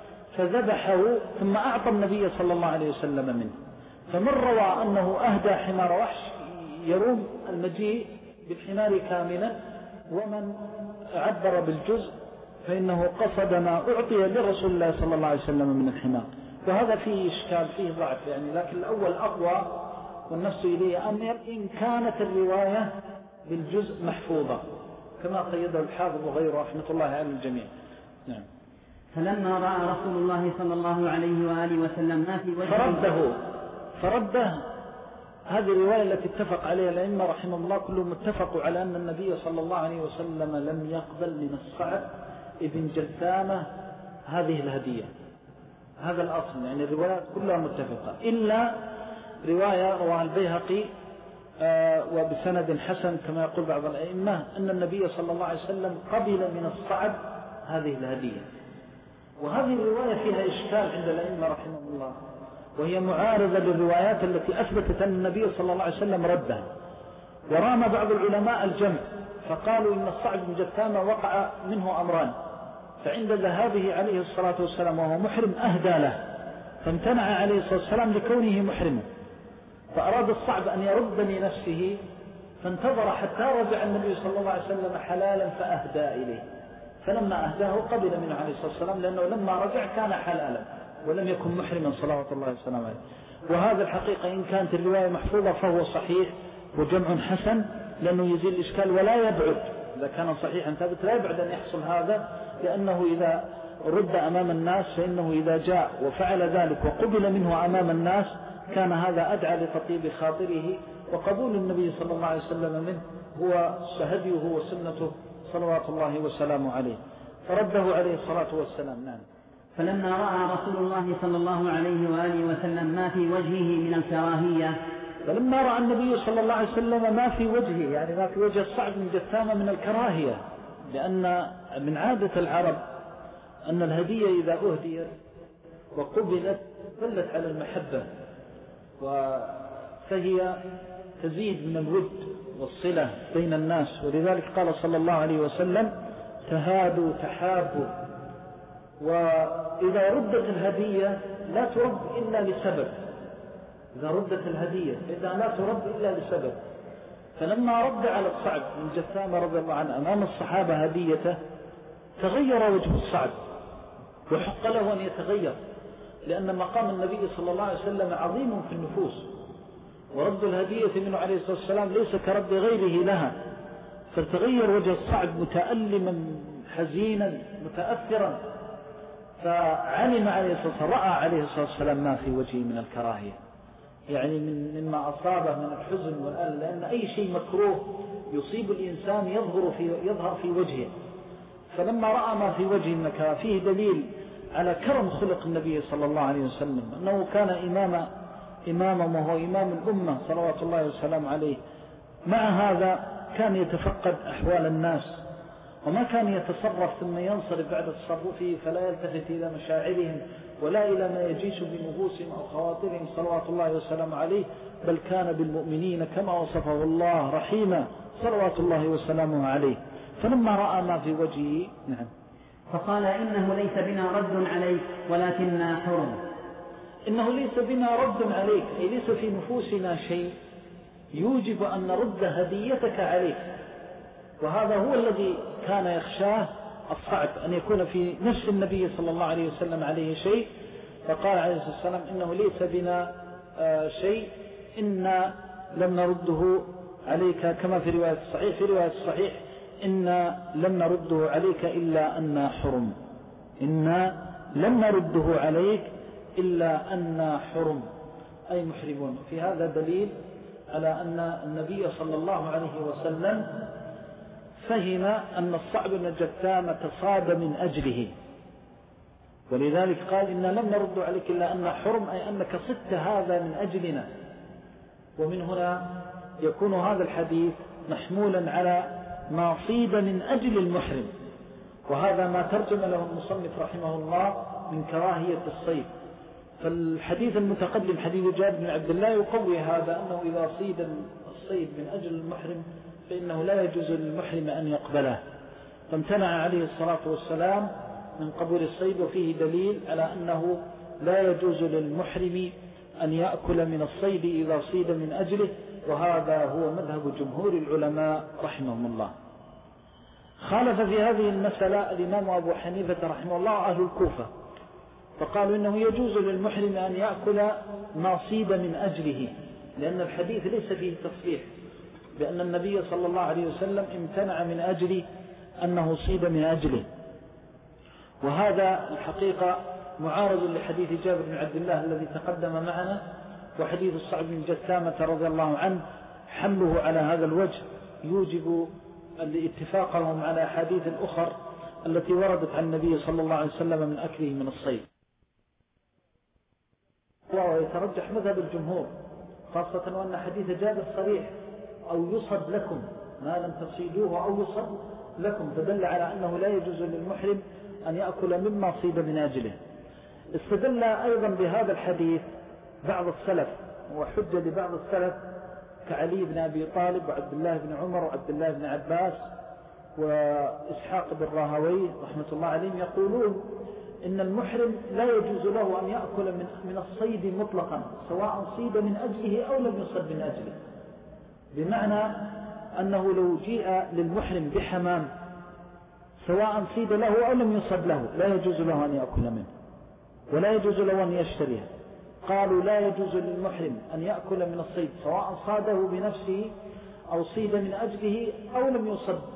فذبحه ثم أعطى النبي صلى الله عليه وسلم منه، فمن روى أنه أهدى حمار وحش يروم المجيء بالحمار كاملا، ومن عبر بالجزء فإنه قصد ما أعطي لرسول الله صلى الله عليه وسلم من الحمار. وهذا فيه إشكال فيه ضعف يعني، لكن الأول أقوى والنفس إليه أمر إن كانت الرواية بالجزء محفوظة كما قيده الحافظ وغيره رحمة الله على الجميع. نعم. فلما رأى رسول الله صلى الله عليه وآله وسلم ما في وجهه فرده فرده هذه الرواية التي اتفق عليها الأئمة رحمه الله كلهم اتفقوا على أن النبي صلى الله عليه وسلم لم يقبل من الصعب ابن جثامة هذه الهدية. هذا الأصل يعني الروايات كلها متفقة إلا رواية رواها البيهقي آه وبسند حسن كما يقول بعض الأئمة أن النبي صلى الله عليه وسلم قبل من الصعب هذه الهدية. وهذه الرواية فيها إشكال عند الأئمة رحمه الله، وهي معارضة للروايات التي أثبتت أن النبي صلى الله عليه وسلم ردها. ورام بعض العلماء الجمع فقالوا إن الصعب بن جثامة وقع منه أمران، فعند ذهابه عليه الصلاة والسلام وهو محرم أهدى له فامتنع عليه الصلاة والسلام لكونه محرما، فأراد الصعب أن يرد لنفسه فانتظر حتى رجع النبي صلى الله عليه وسلم حلالا فأهدى إليه، فلما أهداه قبل منه عليه الصلاة والسلام لأنه لما رجع كان حلالا ولم يكن محرما صلوات الله وسلامه عليه. وهذا الحقيقة إن كانت الرواية محفوظة فهو صحيح وجمع حسن لأنه يزيل الإشكال ولا يبعد إذا كان صحيحا ثابت لا يبعد أن يحصل هذا، لأنه إذا رد أمام الناس فإنه إذا جاء وفعل ذلك وقبل منه أمام الناس كان هذا أدعى لتطيب خاطره، وقبول النبي صلى الله عليه وسلم منه هو هديه وسنته صلوات الله وسلامه عليه، فرده عليه الصلاة والسلام. نعم. فلما رأى رسول الله صلى الله عليه وآله وسلم ما في وجهه من الكراهية فلما رأى النبي صلى الله عليه وسلم ما في وجهه، يعني ما في وجه الصعب بن جثامة من الكراهية، لأن من عادة العرب أن الهدية إذا أهديت وقبلت دلت على المحبة، فهي تزيد من الود والصلة بين الناس، ولذلك قال صلى الله عليه وسلم تهادوا تحابوا. وإذا ردت الهدية لا ترد إلا لسبب، إذا ردت الهدية إذا لا ترد إلا لسبب. فلما رد على الصعب بن جثامة رضي الله عنه أمام الصحابة هديته تغير وجه الصعب، وحق له أن يتغير، لأن مقام النبي صلى الله عليه وسلم عظيم في النفوس، ورد الهدية منه عليه الصلاة والسلام ليس كرد غيره لها، فتغير وجه الصعب متألما حزينا متأثرا، فعلم عليه الصلاة والسلام رأى عليه الصلاة والسلام ما في وجهه من الكراهية، يعني من مما أصابه من الحزن والألم، لأن أي شيء مكروه يصيب الإنسان يظهر في يظهر في وجهه. فلما رأى ما في وجهه من الكراهية فيه دليل على كرم خلق النبي صلى الله عليه وسلم، أنه كان إمام إماما وهو إمام الأمة صلوات الله وسلامه عليه، مع هذا كان يتفقد أحوال الناس، وما كان يتصرف ثم ينصرف بعد تصرفه فلا يلتفت إلى مشاعرهم ولا إلى ما يجيش بنفوسهم أو خواطرهم صلوات الله وسلامه عليه، بل كان بالمؤمنين كما وصفه الله رحيما صلوات الله وسلامه عليه. فلما رأى ما في وجهه نعم فقال إنه ليس بنا رد عليك ولكننا حرم. إنه ليس بنا رد عليك، أي ليس في نفوسنا شيء يوجب أن نرد هديتك عليك، وهذا هو الذي كان يخشاه الصعب، أن يكون في نفس النبي صلى الله عليه وسلم عليه شيء، فقال عليه الصلاة والسلام إنه ليس بنا شيء إنا لم نرده عليك، كما في رواية الصحيح في رواية الصحيح إنا لم نرده عليك إلا أننا حرم، إنا لم نرده عليك إلا أننا حرم، أي محرمون. في هذا دليل على أن النبي صلى الله عليه وسلم فهم أن الصعب بن جثامة تصاد من أجله، ولذلك قال إنا لم نرد عليك إلا أننا حرم، أي أنك صدت هذا من أجلنا. ومن هنا يكون هذا الحديث محمولا على ما صيد من أجل المحرم، وهذا ما ترجم له المصنف رحمه الله من كراهية الصيد. فالحديث المتقدم حديث جابر بن عبد الله يقوي هذا، أنه إذا صيد الصيد من أجل المحرم فإنه لا يجوز للمحرم أن يقبله، فامتنع عليه الصلاة والسلام من قبول الصيد، وفيه دليل على أنه لا يجوز للمحرم أن يأكل من الصيد إذا صيد من أجله، وهذا هو مذهب جمهور العلماء رحمهم الله. خالف في هذه المسألة الإمام أبو حنيفة رحمه الله أهل الكوفة، فقالوا إنه يجوز للمحرم أن يأكل ما صيد من أجله، لأن الحديث ليس فيه تصريح بأن النبي صلى الله عليه وسلم امتنع من أجل أنه صيد من أجله، وهذا الحقيقة معارض لحديث جابر بن عبد الله الذي تقدم معنا، وحديث الصعب بن جثامة رضي الله عنه حمله على هذا الوجه يوجب اتفاقهم على حديث الأخر التي وردت عن النبي صلى الله عليه وسلم من أكله من الصيد. ويترجح مذهب الجمهور، خاصة وأن حديث جابر صريح أو يصد لكم ما لم تصيدوه أو يصد لكم، فدل على أنه لا يجوز للمحرم أن يأكل مما صيد من أجله. استدل أيضا بهذا الحديث بعض السلف، وحجة لبعض السلف كعلي بن أبي طالب وعبد الله بن عمر وعبد الله بن عباس وإسحاق بن راهويه رحمة الله عليهم، يقولون إن المحرم لا يجوز له أن يأكل من من الصيد مطلقا، سواء صيد من أجله أو لم يصد من أجله، بمعنى أنه لو جيء للمحرم بحمام سواء صيد له أو لم يصد له لا يجوز له أن يأكل منه ولا يجوز له أن يشتريه. قالوا لا يجوز للمحرم أن يأكل من الصيد سواء صاده بنفسه أو صيد من أجله أو لم يصد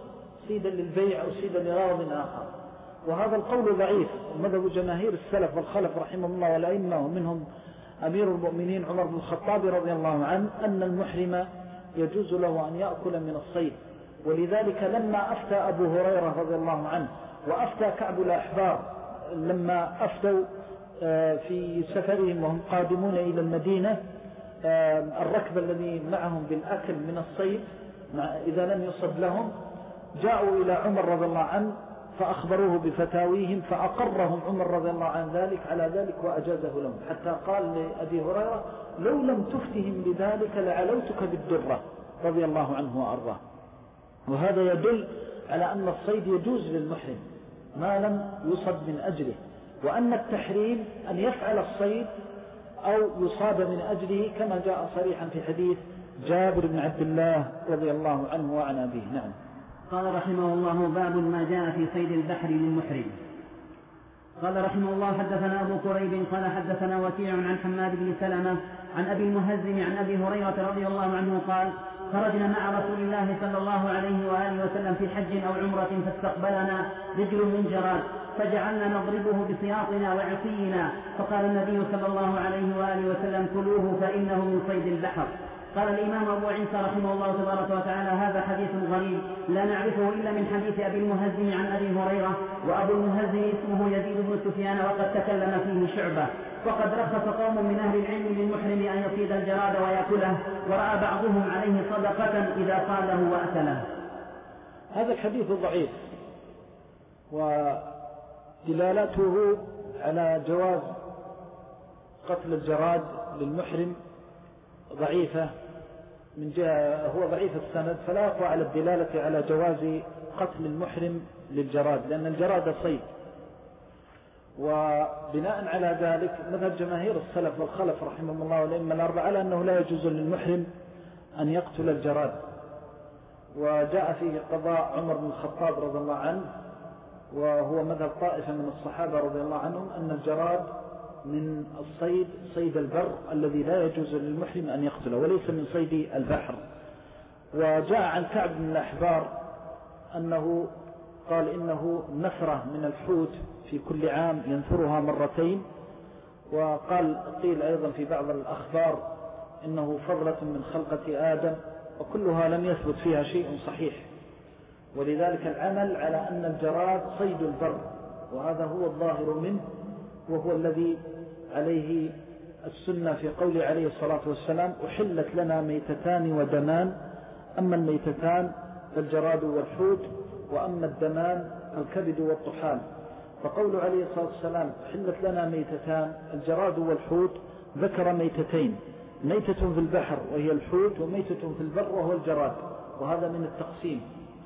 صيدا للبيع أو صيدا لغرض آخر. وهذا القول ضعيف، ومذهب جماهير السلف والخلف رحمه الله والأئمة ومنهم أمير المؤمنين عمر بن الخطاب رضي الله عنه أن المحرم يجوز له أن يأكل من الصيد. ولذلك لما أفتى أبو هريرة رضي الله عنه وأفتى كعب الأحبار لما أفتوا في سفرهم وهم قادمون إلى المدينة الركب الذي معهم بالأكل من الصيد إذا لم يصب لهم، جاءوا إلى عمر رضي الله عنه فأخبروه بفتاويهم فأقرهم عمر رضي الله عن ذلك على ذلك وأجازه لهم، حتى قال لأبي هريرة لو لم تفتهم بذلك لعلوتك بالدرة رضي الله عنه وأرضاه. وهذا يدل على أن الصيد يجوز للمحرم ما لم يصد من أجله، وأن التحريم أن يفعل الصيد أو يصاب من أجله كما جاء صريحا في حديث جابر بن عبد الله رضي الله عنه وعن أبيه. نعم. قال رحمه الله باب ما جاء في صيد البحر للمحرم. قال رحمه الله حدثنا أبو كريب قال حدثنا وكيع عن حماد بن سلمة عن أبي المهزم عن أبي هريرة رضي الله عنه قال خرجنا مع رسول الله صلى الله عليه وآله وسلم في حج أو عمرة فاستقبلنا رجل من جراد فجعلنا نضربه بسياطنا وعصينا، فقال النبي صلى الله عليه وآله وسلم كلوه فإنه من صيد البحر. قال الإمام أبو عيسى رحمه الله تبارك وتعالى هذا حديث غريب لا نعرفه إلا من حديث أبي المهزم عن أبي هريرة، وأبو المهزم اسمه يزيد بن سفيان وقد تكلم فيه شعبة. وقد رخص قوم من أهل العلم للمحرم أن يصيد الجراد ويأكله، ورأى بعضهم عليه صدقة إذا صاده وأكله. هذا الحديث ضعيف ودلالته على جواز قتل الجراد للمحرم ضعيفة، من جهة هو ضعيف السند فلا يقوى على الدلالة على جواز قتل المحرم للجراد، لأن الجراد صيد. وبناء على ذلك مذهب جماهير السلف والخلف رحمهم الله والأئمة الأربعة على أنه لا يجوز للمحرم أن يقتل الجراد. وجاء فيه قضاء عمر بن الخطاب رضي الله عنه، وهو مذهب طائفة من الصحابة رضي الله عنهم، أن الجراد من الصيد صيد البر الذي لا يجوز للمحرم أن يقتله وليس من صيد البحر. وجاء عن كعب بن الأحبار أنه قال إنه نثرة من الحوت في كل عام ينثرها مرتين، وقال قيل أيضا في بعض الأخبار إنه فضلة من خلقة آدم، وكلها لم يثبت فيها شيء صحيح. ولذلك العمل على أن الجراد صيد البر، وهذا هو الظاهر منه، وهو الذي عليه السنة في قوله عليه الصلاة والسلام أحلت لنا ميتتان ودمان، أما الميتتان فالجراد والحوت، وأما الدمان الكبد والطحال. فقوله عليه الصلاة والسلام أحلت لنا ميتتان الجراد والحوت ذكر ميتتين، ميتة في البحر وهي الحوت، وميتة في البر وهو الجراد، وهذا من التقسيم.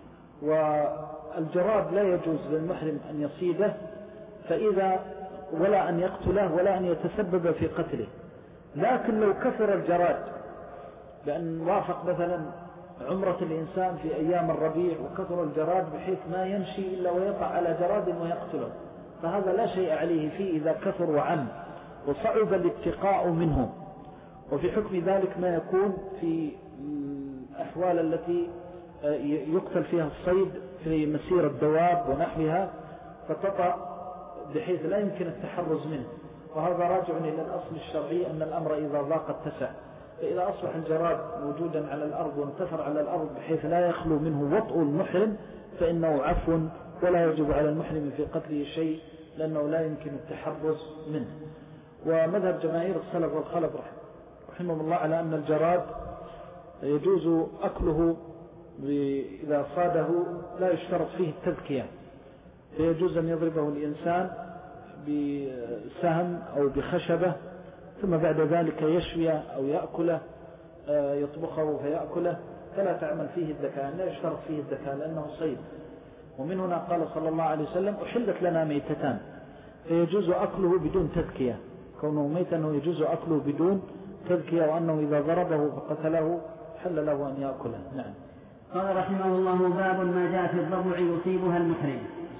والجراد لا يجوز للمحرم أن يصيده فإذا ولا أن يقتله ولا أن يتسبب في قتله. لكن لو كثر الجراد، لأن وافق مثلا عمرة الإنسان في أيام الربيع وكثر الجراد بحيث ما يمشي إلا ويقع على جراد ويقتله، فهذا لا شيء عليه فيه إذا كثر وعم وصعب الاتقاء منه. وفي حكم ذلك ما يكون في الأحوال التي يقتل فيها الصيد في مسير الدواب ونحوها فتطأ بحيث لا يمكن التحرز منه، وهذا راجع إلى الأصل الشرعي أن الأمر إذا ضاق اتسع. فإذا أصبح الجراد موجودا على الأرض وانتثر على الأرض بحيث لا يخلو منه وطء المحرم فإنه عفو، ولا يجب على المحرم في قتله شيء لأنه لا يمكن التحرز منه. ومذهب جماهير السلف والخلف رحمهم الله على أن الجراد يجوز أكله إذا صاده لا يشترط فيه التذكية، فيجوز أن يضربه الإنسان بسهم أو بخشبة ثم بعد ذلك يشوي أو يأكله يطبخه فيأكله، فلا تعمل فيه الذكاء، لا يشترط فيه الذكاء لأنه صيد. ومن هنا قال صلى الله عليه وسلم أحلت لنا ميتتان، فيجوز أكله بدون تذكية، كونه ميتا أنه يجوز أكله بدون تذكية، وأنه إذا ضربه فقتله حل له أن يأكله. نعم. قال رحمه الله باب ما جاء في الضبع يصيبها المحرم.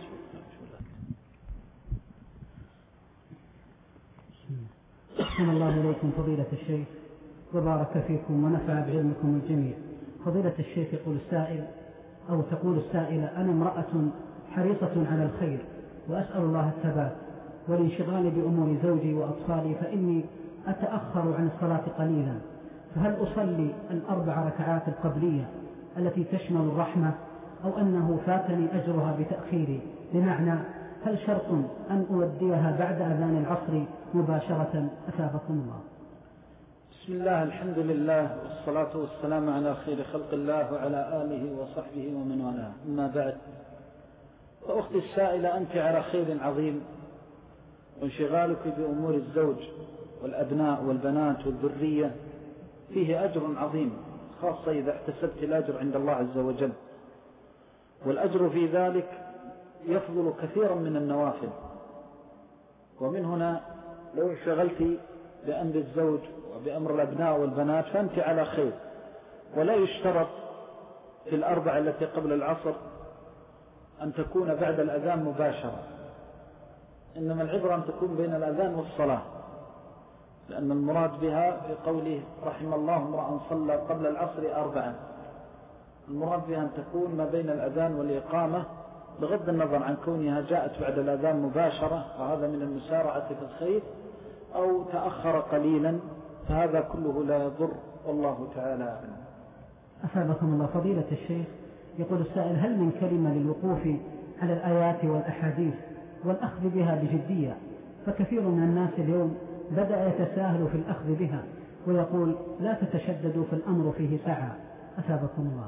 أحسن الله إليكم فضيلة الشيخ وبارك فيكم ونفع بعلمكم الجميع. فضيلة الشيخ يقول السائل أو تقول السائلة: أنا امرأة حريصة على الخير وأسأل الله الثبات، والانشغال بأمور زوجي وأطفالي فإني أتأخر عن الصلاة قليلا، فهل أصلي الأربع ركعات القبلية التي تشمل الرحمة، أو أنه فاتني أجرها بتأخيري؟ بمعنى هل شرط أن أوديها بعد أذان العصر مباشرة؟ أثابكم الله. بسم الله، الحمد لله، والصلاة والسلام على خير خلق الله وعلى آله وصحبه ومن والاه، أما بعد. فأختي السائلة، أنت على خير عظيم، وانشغالك بأمور الزوج والأبناء والبنات والذرية فيه أجر عظيم، خاصة إذا احتسبت الأجر عند الله عز وجل، والأجر في ذلك يفضل كثيرا من النوافل. ومن هنا لو انشغلت بأمر الزوج وبأمر الأبناء والبنات فأنت على خير. ولا يشترط في الأربع التي قبل العصر أن تكون بعد الأذان مباشرة، إنما العبرة أن تكون بين الأذان والصلاة، لأن المراد بها في قوله رحم الله امرأ صلى قبل العصر أربعا، المراد بها أن تكون ما بين الأذان والإقامة، بغض النظر عن كونها جاءت بعد الأذان مباشرة وهذا من المسارعة في الخير، أو تأخر قليلا، فهذا كله لا يضر، والله تعالى أعلم. أثابكم الله. فضيلة الشيخ، يقول السائل: هل من كلمة للوقوف على الآيات والأحاديث والأخذ بها بجدية؟ فكثير من الناس اليوم بدأ يتساهل في الأخذ بها ويقول: لا تتشددوا في الأمر فيه ساعة. أثابكم الله.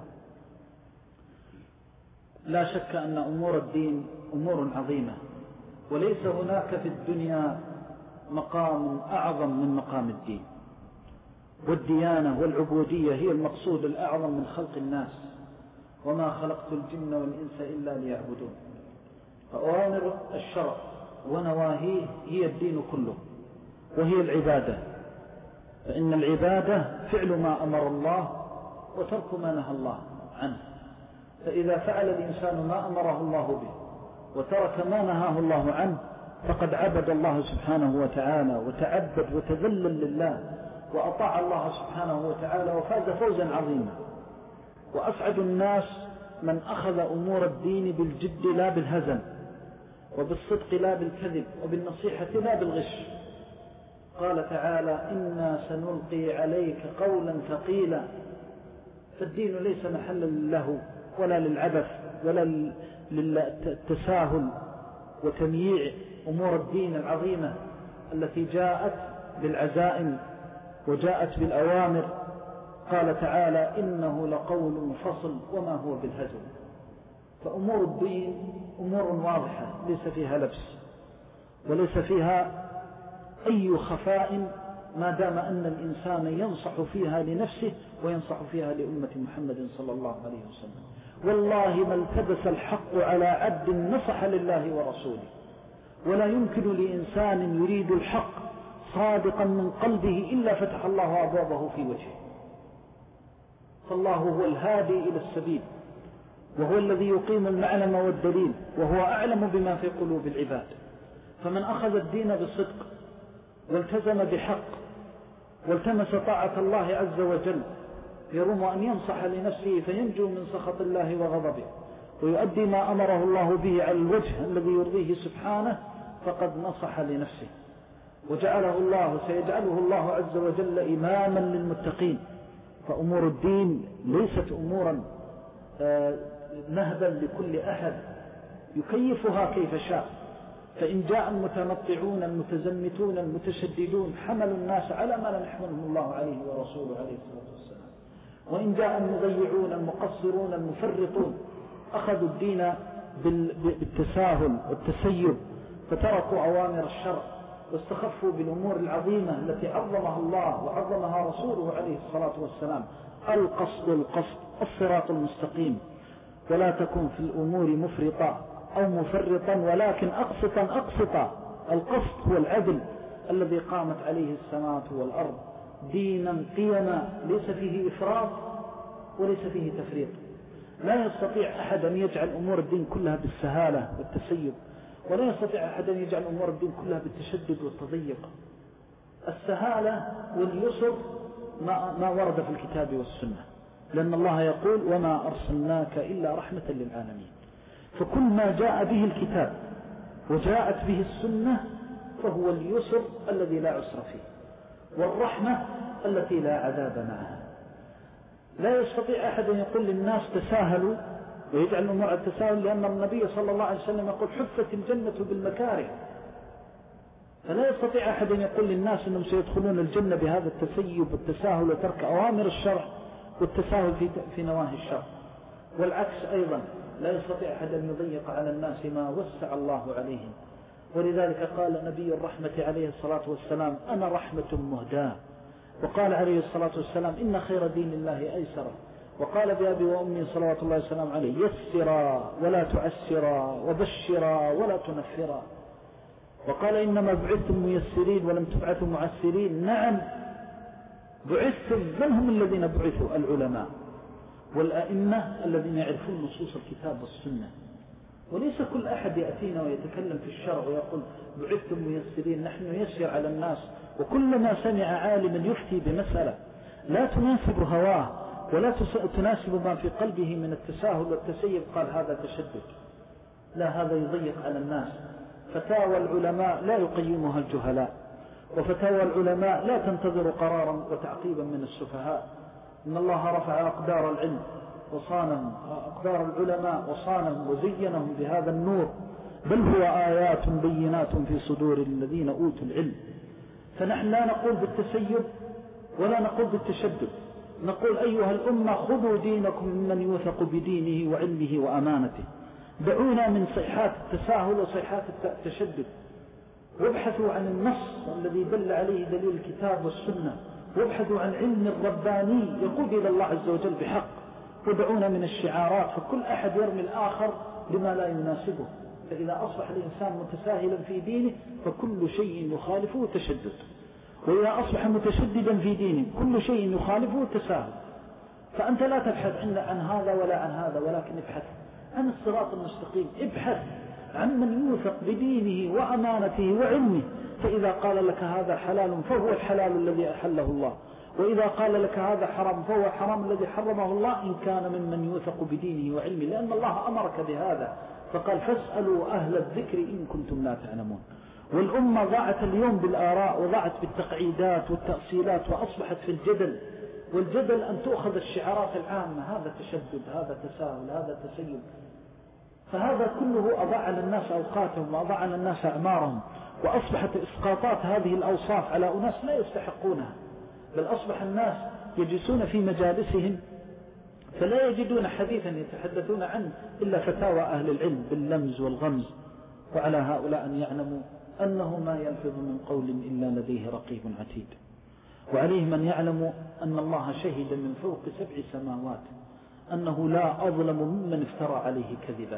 لا شك أن أمور الدين أمور عظيمة، وليس هناك في الدنيا مقام أعظم من مقام الدين، والديانة والعبودية هي المقصود الأعظم من خلق الناس، وما خلقت الجن والإنس إلا ليعبدون. فأوامر الشرع ونواهيه هي الدين كله، وهي العبادة، فإن العبادة فعل ما أمر الله وترك ما نهى الله عنه. فإذا فعل الإنسان ما أمره الله به وترك ما نهاه الله عنه فقد عبد الله سبحانه وتعالى وتعبد وتذلل لله وأطاع الله سبحانه وتعالى وفاز فوزا عظيما. وأسعد الناس من أخذ أمور الدين بالجد لا بالهزل، وبالصدق لا بالكذب، وبالنصيحة لا بالغش. قال تعالى: إنا سنلقي عليك قولا ثقيلا. فالدين ليس محلا لله ولا للعبث ولا للتساهل وتمييع أمور الدين العظيمة التي جاءت بالعزائم وجاءت بالأوامر. قال تعالى: إنه لقول فصل وما هو بالهزل. فأمور الدين أمور واضحة ليس فيها لبس وليس فيها أي خفاء، ما دام أن الإنسان ينصح فيها لنفسه وينصح فيها لأمة محمد صلى الله عليه وسلم. والله ما التبس الحق على عبد نصح لله ورسوله، ولا يمكن لإنسان يريد الحق صادقا من قلبه إلا فتح الله أبوابه في وجهه. فالله هو الهادي إلى السبيل، وهو الذي يقيم المعلم والدليل، وهو أعلم بما في قلوب العباد. فمن أخذ الدين بصدق والتزم بحق والتمس طاعة الله عز وجل يروم أن ينصح لنفسه فينجو من سخط الله وغضبه ويؤدي ما أمره الله به على الوجه الذي يرضيه سبحانه، فقد نصح لنفسه وجعله الله سيجعله الله عز وجل إماما للمتقين. فأمور الدين ليست أمورا نهبا لكل أحد يكيفها كيف شاء. فإن جاء المتنطعون المتزمتون المتشددون حملوا الناس على ما لم يحملهم الله عليه ورسوله عليه الصلاة والسلام. وإن جاء المضيعون المقصرون المفرطون أخذوا الدين بالتساهل والتسيب فتركوا أوامر الشرع واستخفوا بالأمور العظيمة التي عظمها الله وعظمها رسوله عليه الصلاة والسلام. القصد القصد الصراط المستقيم، ولا تكن في الأمور مفرطا أو مفرطا ولكن أقسطا أقسطا. القسط هو العدل الذي قامت عليه السماوات والأرض، دينا قيما ليس فيه إفراط وليس فيه تفريط. لا يستطيع أحد أن يجعل أمور الدين كلها بالسهالة والتسيب، ولا يستطيع أحد أن يجعل أمور الدين كلها بالتشدد والتضيق. السهالة واليسر ما, ما ورد في الكتاب والسنة، لأن الله يقول وما أرسلناك إلا رحمة للعالمين. فكل ما جاء به الكتاب وجاءت به السنة فهو اليسر الذي لا عسر فيه، والرحمة التي لا عذاب معها. لا يستطيع أحد أن يقول للناس تساهلوا ويجعل الأمور التساهل، لأن النبي صلى الله عليه وسلم يقول حفت الجنة بالمكاره. فلا يستطيع أحد أن يقول للناس أنهم سيدخلون الجنة بهذا التسيب والتساهل وترك أوامر الشرع والتساهل في في نواهي الشرع. والعكس أيضا، لا يستطيع أحد أن يضيق على الناس ما وسع الله عليهم. ولذلك قال نبي الرحمة عليه الصلاة والسلام أنا رحمة مهداة. وقال عليه الصلاة والسلام إن خير دين الله أيسر. وقال بأبي وأمي صلوات الله والسلام عليه يسرا ولا تعسرا وبشرا ولا تنفرا. وقال إنما بعثتم ميسرين ولم تبعثوا معسرين. نعم بعثتم، من هم الذين بعثوا؟ العلماء والأئمة الذين يعرفون نصوص الكتاب والسنة. وليس كل أحد يأتينا ويتكلم في الشرع ويقول بعثتم ميسرين. نحن نيسر على الناس، وكلما سمع عالما يفتي بمسألة لا تناسب هواه ولا تناسب ما في قلبه من التساهل والتسيب قال هذا تشدد. لا، هذا يضيق على الناس. فتاوى العلماء لا يقيمها الجهلاء، وفتاوى العلماء لا تنتظر قرارا وتعقيبا من السفهاء. إن الله رفع أقدار العلم وصانهم، أقدار العلماء وصانهم وزينهم بهذا النور، بل هو آيات بينات في صدور الذين أوتوا العلم. فنحن لا نقول بالتسيب ولا نقول بالتشدد، نقول أيها الأمة خذوا دينكم ممن يوثق بدينه وعلمه وأمانته. دعونا من صيحات التساهل وصيحات التشدد، وابحثوا عن النص الذي دل عليه دليل الكتاب والسنة، وابحثوا عن علم الرباني يقود إلى الله عز وجل بحق. ودعونا من الشعارات، فكل أحد يرمي الآخر لما لا يناسبه. فإذا أصبح الإنسان متساهلا في دينه فكل شيء يخالفه تشدد، وإذا أصبح متشددا في دينه كل شيء يخالفه تساهل. فأنت لا تبحث عن هذا ولا عن هذا، ولكن ابحث عن الصراط المستقيم. ابحث عن من يوثق بدينه وأمانته وعلمه، فإذا قال لك هذا حلال فهو الحلال الذي أحله الله، وإذا قال لك هذا حرام فهو الحرام الذي حرمه الله، إن كان ممن يوثق بدينه وعلمه، لأن الله أمرك بهذا فقال فاسألوا أهل الذكر إن كنتم لا تعلمون. والأمة ضاعت اليوم بالآراء وضاعت بالتقعيدات والتأصيلات وأصبحت في الجدل، والجدل أن تأخذ الشعارات العامة، هذا تشدد، هذا تساهل، هذا تسيب. فهذا كله أضاع على الناس أوقاتهم وأضاع على الناس أعمارهم، وأصبحت إسقاطات هذه الأوصاف على أناس لا يستحقونها. بل أصبح الناس يجلسون في مجالسهم فلا يجدون حديثا يتحدثون عنه إلا فتاوى أهل العلم باللمز والغمز. وعلى هؤلاء أن يعلموا أنه ما يلفظ من قول إلا لديه رقيب عتيد. وعليهم أن يعلموا أن الله شهد من فوق سبع سماوات أنه لا أظلم ممن افترى عليه كذبا.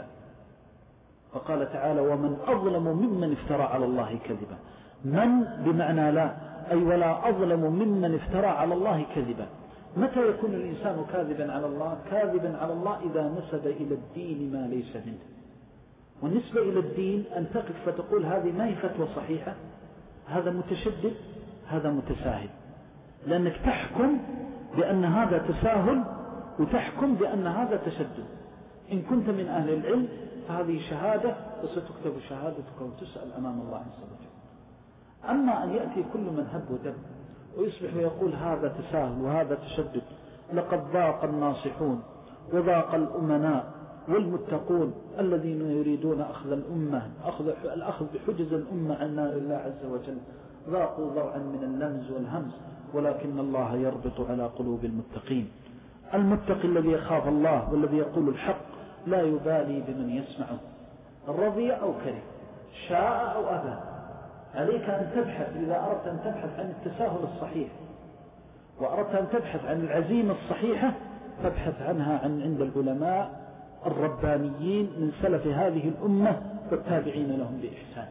فقال تعالى ومن أظلم ممن افترى على الله كذبا. من بمعنى لا، أي ولا أظلم ممن افترى على الله كذبا. متى يكون الإنسان كاذبا على الله؟ كاذبا على الله إذا نسب إلى الدين ما ليس منه. والنسبة إلى الدين أن تقف فتقول هذه ما هي فتوى صحيحة، هذا متشدد، هذا متساهل، لأنك تحكم بأن هذا تساهل وتحكم بأن هذا تشدد. إن كنت من أهل العلم فهذه شهادة وستكتب شهادتك وتسأل أمام الله عز وجل. أما أن يأتي كل من هب ودب ويصبح ويقول هذا تساهل وهذا تشدد، لقد ضاق الناصحون وضاق الأمناء والمتقون الذين يريدون أخذ الأمة أخذ الأخذ بحجز الأمة عن نار الله عز وجل، ضاقوا ضرعا من اللمز والهمز، ولكن الله يربط على قلوب المتقين. المتقي الذي يخاف الله والذي يقول الحق لا يبالي بمن يسمعه، رضي أو كره، شاء أو أبى. عليك أن تبحث إذا أردت أن تبحث عن التساهل الصحيح وأردت أن تبحث عن العزيمة الصحيحة فابحث عنها عن عند العلماء الربانيين من سلف هذه الأمة والتابعين لهم بإحسان.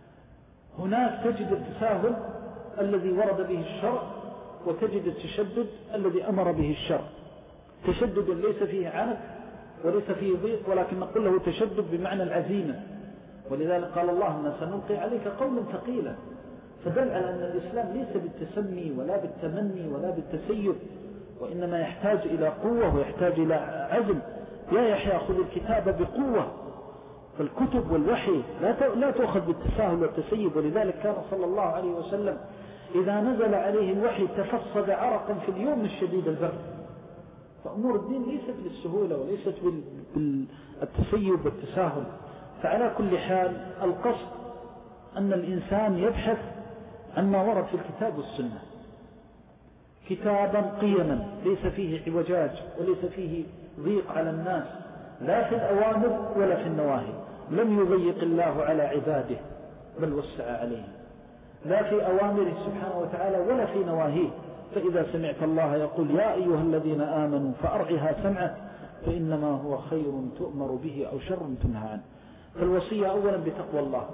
هناك تجد التساهل الذي ورد به الشرع، وتجد التشدد الذي أمر به الشرع. تشدد ليس فيه عنف وليس فيه ضيق، ولكن نقول له تشدد بمعنى العزيمة. ولذلك قال الله ما سنلقي عليك قولا ثقيلا، فدل على أن الإسلام ليس بالتسمي ولا بالتمني ولا بالتسيب، وإنما يحتاج إلى قوة ويحتاج إلى عزم. يا يحيى خذ الكتاب بقوة. فالكتب والوحي لا تأخذ بالتساهل والتسيب. ولذلك كان صلى الله عليه وسلم إذا نزل عليه الوحي تفصد عرقا في اليوم الشديد البرد. فأمور الدين ليست بالسهولة وليست بالتسيب والتساهل. فعلى كل حال القصد أن الإنسان يبحث عن ما ورد في الكتاب والسنة، كتابا قيما ليس فيه عوجاج وليس فيه ضيق على الناس، لا في الأوامر ولا في النواهي. لم يضيق الله على عباده بل وسع عليهم، لا في أوامره سبحانه وتعالى ولا في نواهيه. فإذا سمعت الله يقول يا أيها الذين آمنوا فأرعها سمعه فإنما هو خير تؤمر به أو شر تنهى عنه. فالوصية أولا بتقوى الله.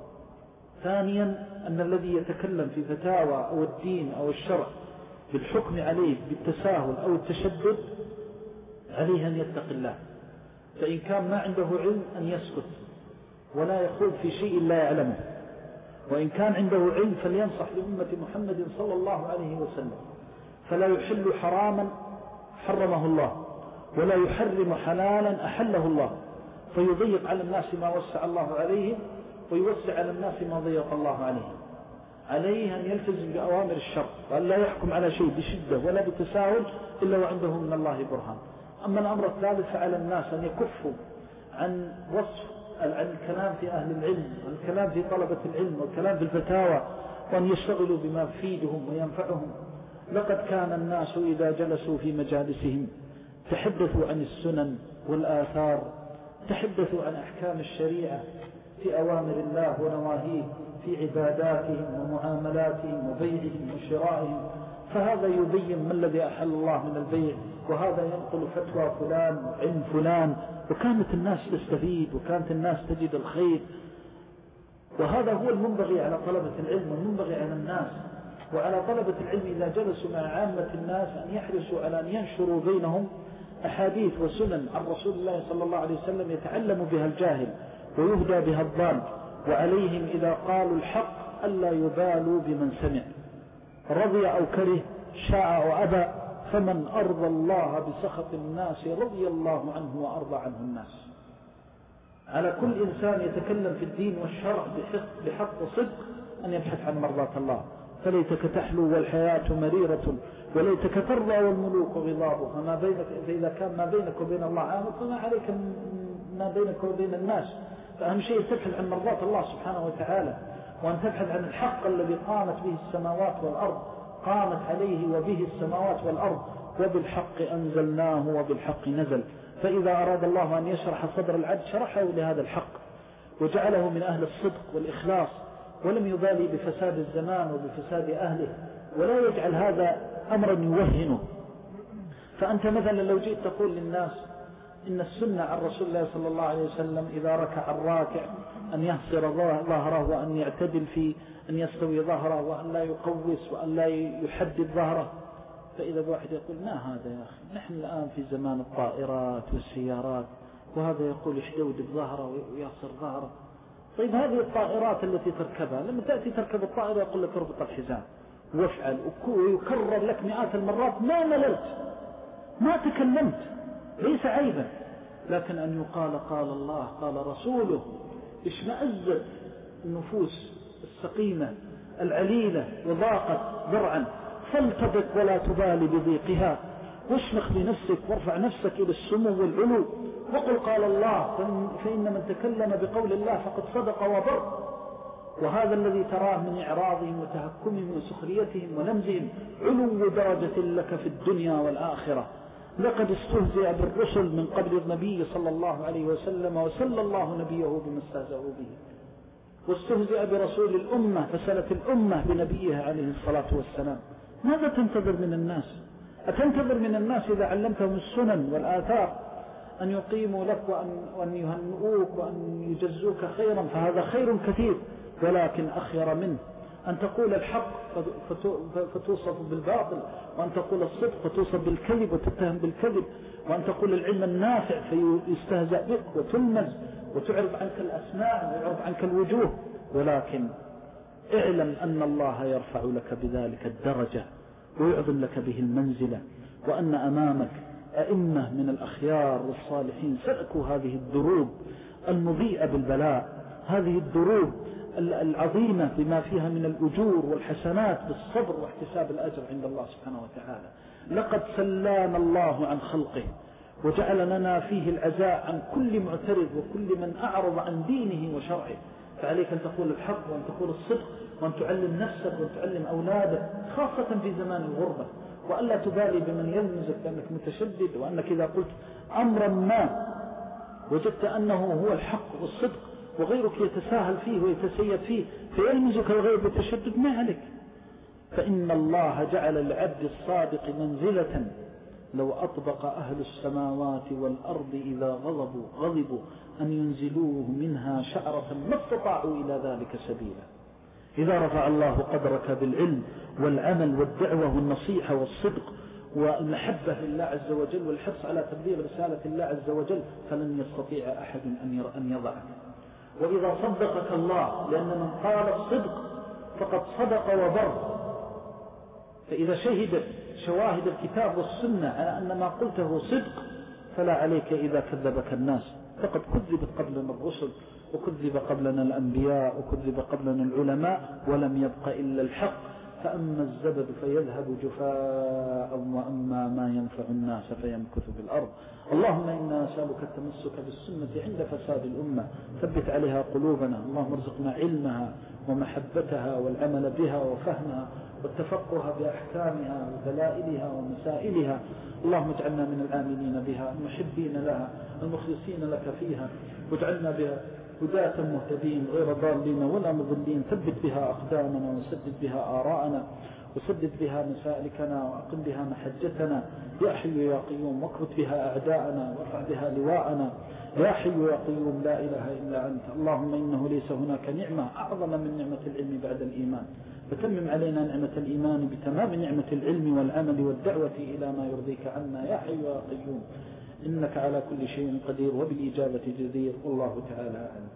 ثانيا أن الذي يتكلم في فتاوى أو الدين أو الشرع بالحكم عليه بالتساهل أو التشدد عليه أن يتق الله. فإن كان ما عنده علم أن يسكت ولا يخوض في شيء لا يعلمه، وإن كان عنده علم فلينصح لأمة محمد صلى الله عليه وسلم، فلا يحل حراما حرمه الله ولا يحرم حلالا أحله الله، فيضيق على الناس ما وسع الله عليهم ويوسع على الناس ما ضيق الله عليهم. عليه أن يلتزم بأوامر الشرع وأن لا يحكم على شيء بشدة ولا بتساهل إلا وعنده من الله برهان. أما الأمر الثالث فعلى الناس أن يكفوا عن وصف عن الكلام في أهل العلم والكلام في طلبة العلم والكلام في الفتاوى، وأن يشتغلوا بما يفيدهم وينفعهم. لقد كان الناس إذا جلسوا في مجالسهم تحدثوا عن السنن والآثار، تحدثوا عن أحكام الشريعة في أوامر الله ونواهيه، في عباداتهم ومعاملاتهم وبيعهم وشرائهم. فهذا يبين ما الذي أحل الله من البيع، وهذا ينقل فتوى فلان وعلم فلان، وكانت الناس تستفيد وكانت الناس تجد الخير. وهذا هو المنبغي على طلبة العلم والمنبغي على الناس وعلى طلبة العلم إذا جلسوا مع عامة الناس أن يحرصوا على أن ينشروا بينهم أحاديث وسنن عن رسول الله صلى الله عليه وسلم يتعلم بها الجاهل ويهدى بها الضال. وعليهم إذا قالوا الحق ألا يبالوا بمن سمع، رضي أو كره، شاء أو أبى، فمن أرضى الله بسخط الناس رضي الله عنه وأرضى عنه الناس. على كل إنسان يتكلم في الدين والشرع بحق وصدق أن يبحث عن مرضاة الله. فليتك تحلو والحياة مريرة وليتك ترضى والملوك غضاب. فما بينك فإذا كان ما بينك وبين الله عامل فما عليك ما بينك وبين الناس. فأهم شيء تبحث عن مرضاة الله سبحانه وتعالى، وأن تبحث عن الحق الذي قامت به السماوات والأرض، قامت عليه وبه السماوات والأرض، وبالحق أنزلناه وبالحق نزل. فإذا أراد الله أن يشرح صدر العبد شرحه لهذا الحق وجعله من أهل الصدق والإخلاص، ولم يبالي بفساد الزمان وبفساد أهله، ولا يجعل هذا أمرا يوهنه. فأنت مثلا لو جئت تقول للناس إن السنة عن رسول الله صلى الله عليه وسلم إذا ركع الراكع أن يهصر ظهره وأن يعتدل في أن يستوي ظهره وأن لا يقوس وأن لا يحدد ظهره، فإذا بواحد يقول ما هذا يا أخي، نحن الآن في زمان الطائرات والسيارات، وهذا يقول يحدود بظهره ويهصر ظهره. طيب هذه الطائرات التي تركبها لما تأتي تركب الطائرة يقول لك اربط الحزام وافعل ويكرر لك مئات المرات، ما مللت ما تكلمت، ليس عيبا. لكن أن يقال قال الله قال رسوله اشمأزت النفوس السقيمة العليلة وضاقت ذرعا، فالتضق ولا تبالي بضيقها، واشمخ بنفسك وارفع نفسك إلى السمو والعلو، وقل قال الله، فإن من تكلم بقول الله فقد صدق وبر. وهذا الذي تراه من إعراضهم وتهكمهم وسخريتهم ونمزهم علو درجة لك في الدنيا والآخرة. لقد استهزئ بالرسل من قبل النبي صلى الله عليه وسلم وسلى الله نبيه بما استهزأوا به، واستهزئ برسول الأمة فسلت الأمة بنبيها عليه الصلاة والسلام. ماذا تنتظر من الناس؟ أتنتظر من الناس إذا علمتهم السنن والآثار أن يقيموا لك وأن, وأن يهنئوك وأن يجزوك خيرا؟ فهذا خير كثير، ولكن أخير منه أن تقول الحق فتوصف بالباطل، وأن تقول الصدق فتوصف بالكذب وتتهم بالكذب، وأن تقول العلم النافع فيستهزأ بك وتلمز وتعرض عنك الأسماع ويعرض عنك الوجوه. ولكن اعلم أن الله يرفع لك بذلك الدرجة ويعظم لك به المنزلة وأن أمامك أئمة من الأخيار والصالحين سلكوا هذه الدروب المضيئة بالبلاء، هذه الدروب العظيمة بما فيها من الأجور والحسنات بالصبر واحتساب الأجر عند الله سبحانه وتعالى. لقد سلانا الله عن خلقه وجعل لنا فيه العزاء عن كل معترض وكل من أعرض عن دينه وشرعه. فعليك أن تقول الحق وأن تقول الصدق وأن تعلم نفسك وأن تعلم أولادك، خاصة في زمان الغربة، وألا تبالي بمن يلمزك بأنك متشدد، وأنك إذا قلت أمرا ما وجدت أنه هو الحق والصدق وغيرك يتساهل فيه ويتسيد فيه فيلمزك الغير بتشدد، ما عليك. فإن الله جعل العبد الصادق منزلة لو أطبق أهل السماوات والأرض إذا غضبوا غضبوا أن ينزلوه منها شعرة ما استطاعوا إلى ذلك سبيلا. إذا رفع الله قدرك بالعلم والعمل والدعوة والنصيحة والصدق والمحبة لله عز وجل والحرص على تبليغ رسالة الله عز وجل فلن يستطيع أحد أن يضعك. وإذا صدقك الله، لأن من قال الصدق فقد صدق وبر، فإذا شهدت شواهد الكتاب والسنة على أن ما قلته صدق فلا عليك إذا كذبك الناس، فقد كذبت قبلنا الرسل وكذب قبلنا الأنبياء وكذب قبلنا العلماء ولم يبق إلا الحق. فأما الزبد فيذهب جفاء وأما ما ينفع الناس فيمكث في الأرض. اللهم إنا نسألك التمسك بالسنة عند فساد الأمة، ثبت عليها قلوبنا. اللهم ارزقنا علمها ومحبتها والعمل بها وفهمها والتفقه بأحكامها ودلائلها ومسائلها. اللهم اجعلنا من الآمنين بها المحبين لها المخلصين لك فيها، واجعلنا بها هداة مهتدين غير ضالين ولا مضلين. ثبت بها أقدامنا وسدد بها آراءنا وسدد بها مسالكنا وأقم بها محجتنا يا حي يا قيوم، واكبت بها أعداءنا وارفع بها لواءنا يا حي يا قيوم لا إله إلا أنت. اللهم إنه ليس هناك نعمة أعظم من نعمة العلم بعد الإيمان، فتمم علينا نعمة الإيمان بتمام نعمة العلم والعمل والدعوة إلى ما يرضيك عنا يا حي يا قيوم، إنك على كل شيء قدير وبالإجابة جدير، والله تعالى أعلم.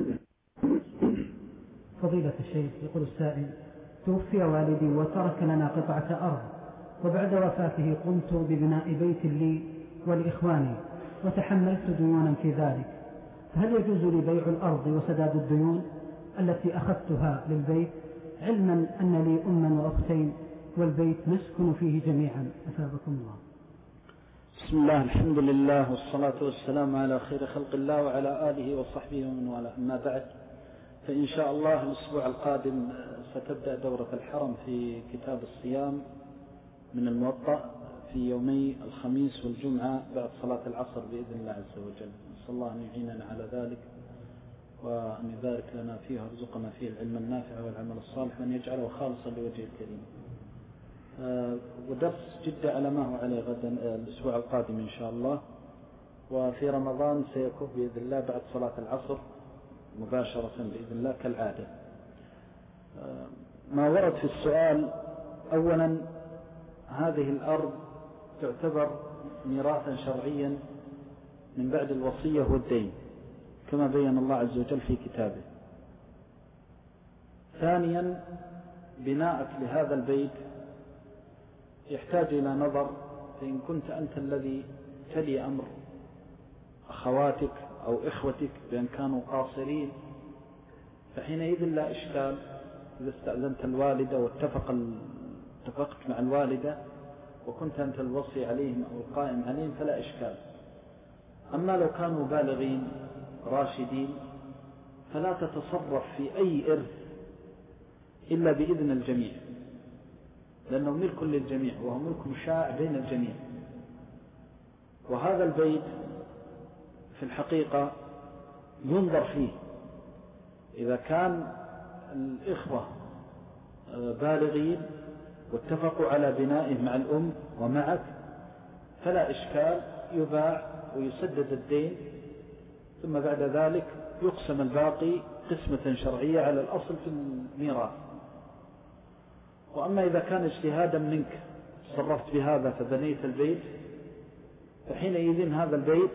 فضيلة الشيخ، يقول السائل: توفي والدي وترك لنا قطعة أرض، وبعد وفاته قمت ببناء بيت لي ولإخواني وتحملت ديونا في ذلك، فهل يجوز لي بيع الأرض وسداد الديون التي أخذتها للبيت، علما أن لي أما وأختين والبيت نسكن فيه جميعا؟ أثابكم الله. بسم الله، الحمد لله والصلاة والسلام على خير خلق الله وعلى آله وصحبه ومن والاه. أما بعد، فإن شاء الله الأسبوع القادم ستبدأ دورة الحرم في كتاب الصيام من الموطأ في يومي الخميس والجمعة بعد صلاة العصر بإذن الله عز وجل. نسأل الله أن يعيننا على ذلك وأن يبارك لنا فيه ويرزقنا فيه العلم النافع والعمل الصالح وأن يجعله خالصا لوجهه الكريم. آه ودرس جدة على ما هو عليه غدا آه الأسبوع القادم إن شاء الله. وفي رمضان سيكون بإذن الله بعد صلاة العصر مباشرة بإذن الله كالعادة. آه ما ورد في السؤال: أولا، هذه الأرض تعتبر ميراثا شرعيا من بعد الوصية والدين كما بين الله عز وجل في كتابه. ثانيا، بناءك لهذا البيت يحتاج إلى نظر، فإن كنت أنت الذي تلي أمر أخواتك أو إخوتك بأن كانوا قاصرين فحينئذ لا إشكال إذا استأذنت الوالدة واتفق اتفقت مع الوالدة وكنت أنت الوصي عليهم أو القائم عليهم فلا إشكال. أما لو كانوا بالغين راشدين فلا تتصرف في أي إرث إلا بإذن الجميع، لأنه ملك للجميع وهو ملك شائع بين الجميع. وهذا البيت في الحقيقة ينظر فيه، إذا كان الإخوة بالغين واتفقوا على بنائه مع الأم ومعك فلا إشكال، يباع ويسدد الدين، ثم بعد ذلك يقسم الباقي قسمة شرعية على الأصل في الميراث. وأما إذا كان اجتهادا منك تصرفت بهذا فبنيت البيت فحينئذ هذا البيت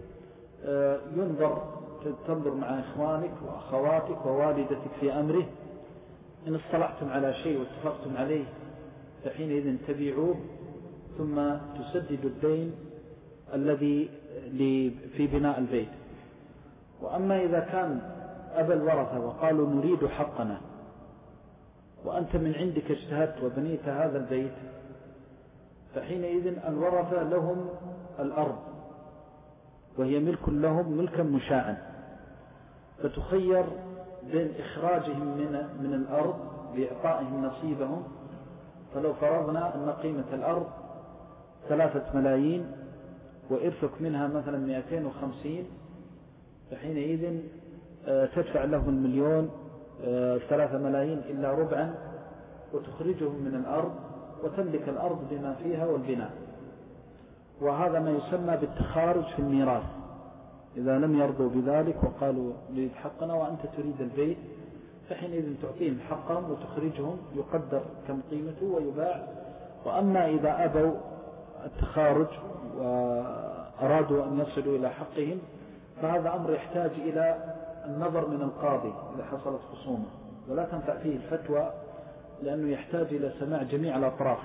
ينظر تنظر مع إخوانك وأخواتك ووالدتك في أمره، إن اصطلحتم على شيء واتفقتم عليه فحينئذ تبيعوه ثم تسدد الدين الذي في بناء البيت. وأما إذا كان أبى الورثة وقالوا نريد حقنا وأنت من عندك اجتهدت وبنيت هذا البيت، فحينئذ الورثة لهم الأرض وهي ملك لهم ملكا مشاعا، فتخير بين إخراجهم من, من الأرض بإعطائهم نصيبهم. فلو فرضنا أن قيمة الأرض ثلاثة ملايين وإرثك منها مثلا مئتين وخمسين، فحينئذ تدفع لهم المليون ثلاثة ملايين إلا ربعا وتخرجهم من الأرض وتملك الأرض بما فيها والبناء. وهذا ما يسمى بالتخارج في الميراث، إذا لم يرضوا بذلك وقالوا نريد حقنا وأنت تريد البيت، فحينئذ تعطيهم حقهم وتخرجهم يقدر كم قيمته ويباع. وأما إذا أبوا التخارج وأرادوا أن يصلوا إلى حقهم، فهذا أمر يحتاج إلى النظر من القاضي إذا حصلت خصومة، ولا تنفع فيه الفتوى لأنه يحتاج إلى سماع جميع الأطراف.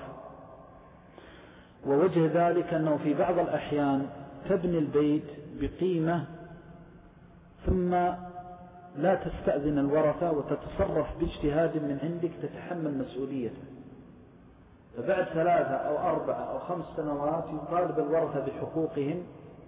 ووجه ذلك أنه في بعض الأحيان تبني البيت بقيمة ثم لا تستأذن الورثة وتتصرف باجتهاد من عندك تتحمل مسؤوليته، فبعد ثلاثة أو أربعة أو خمس سنوات يطالب الورثة بحقوقهم،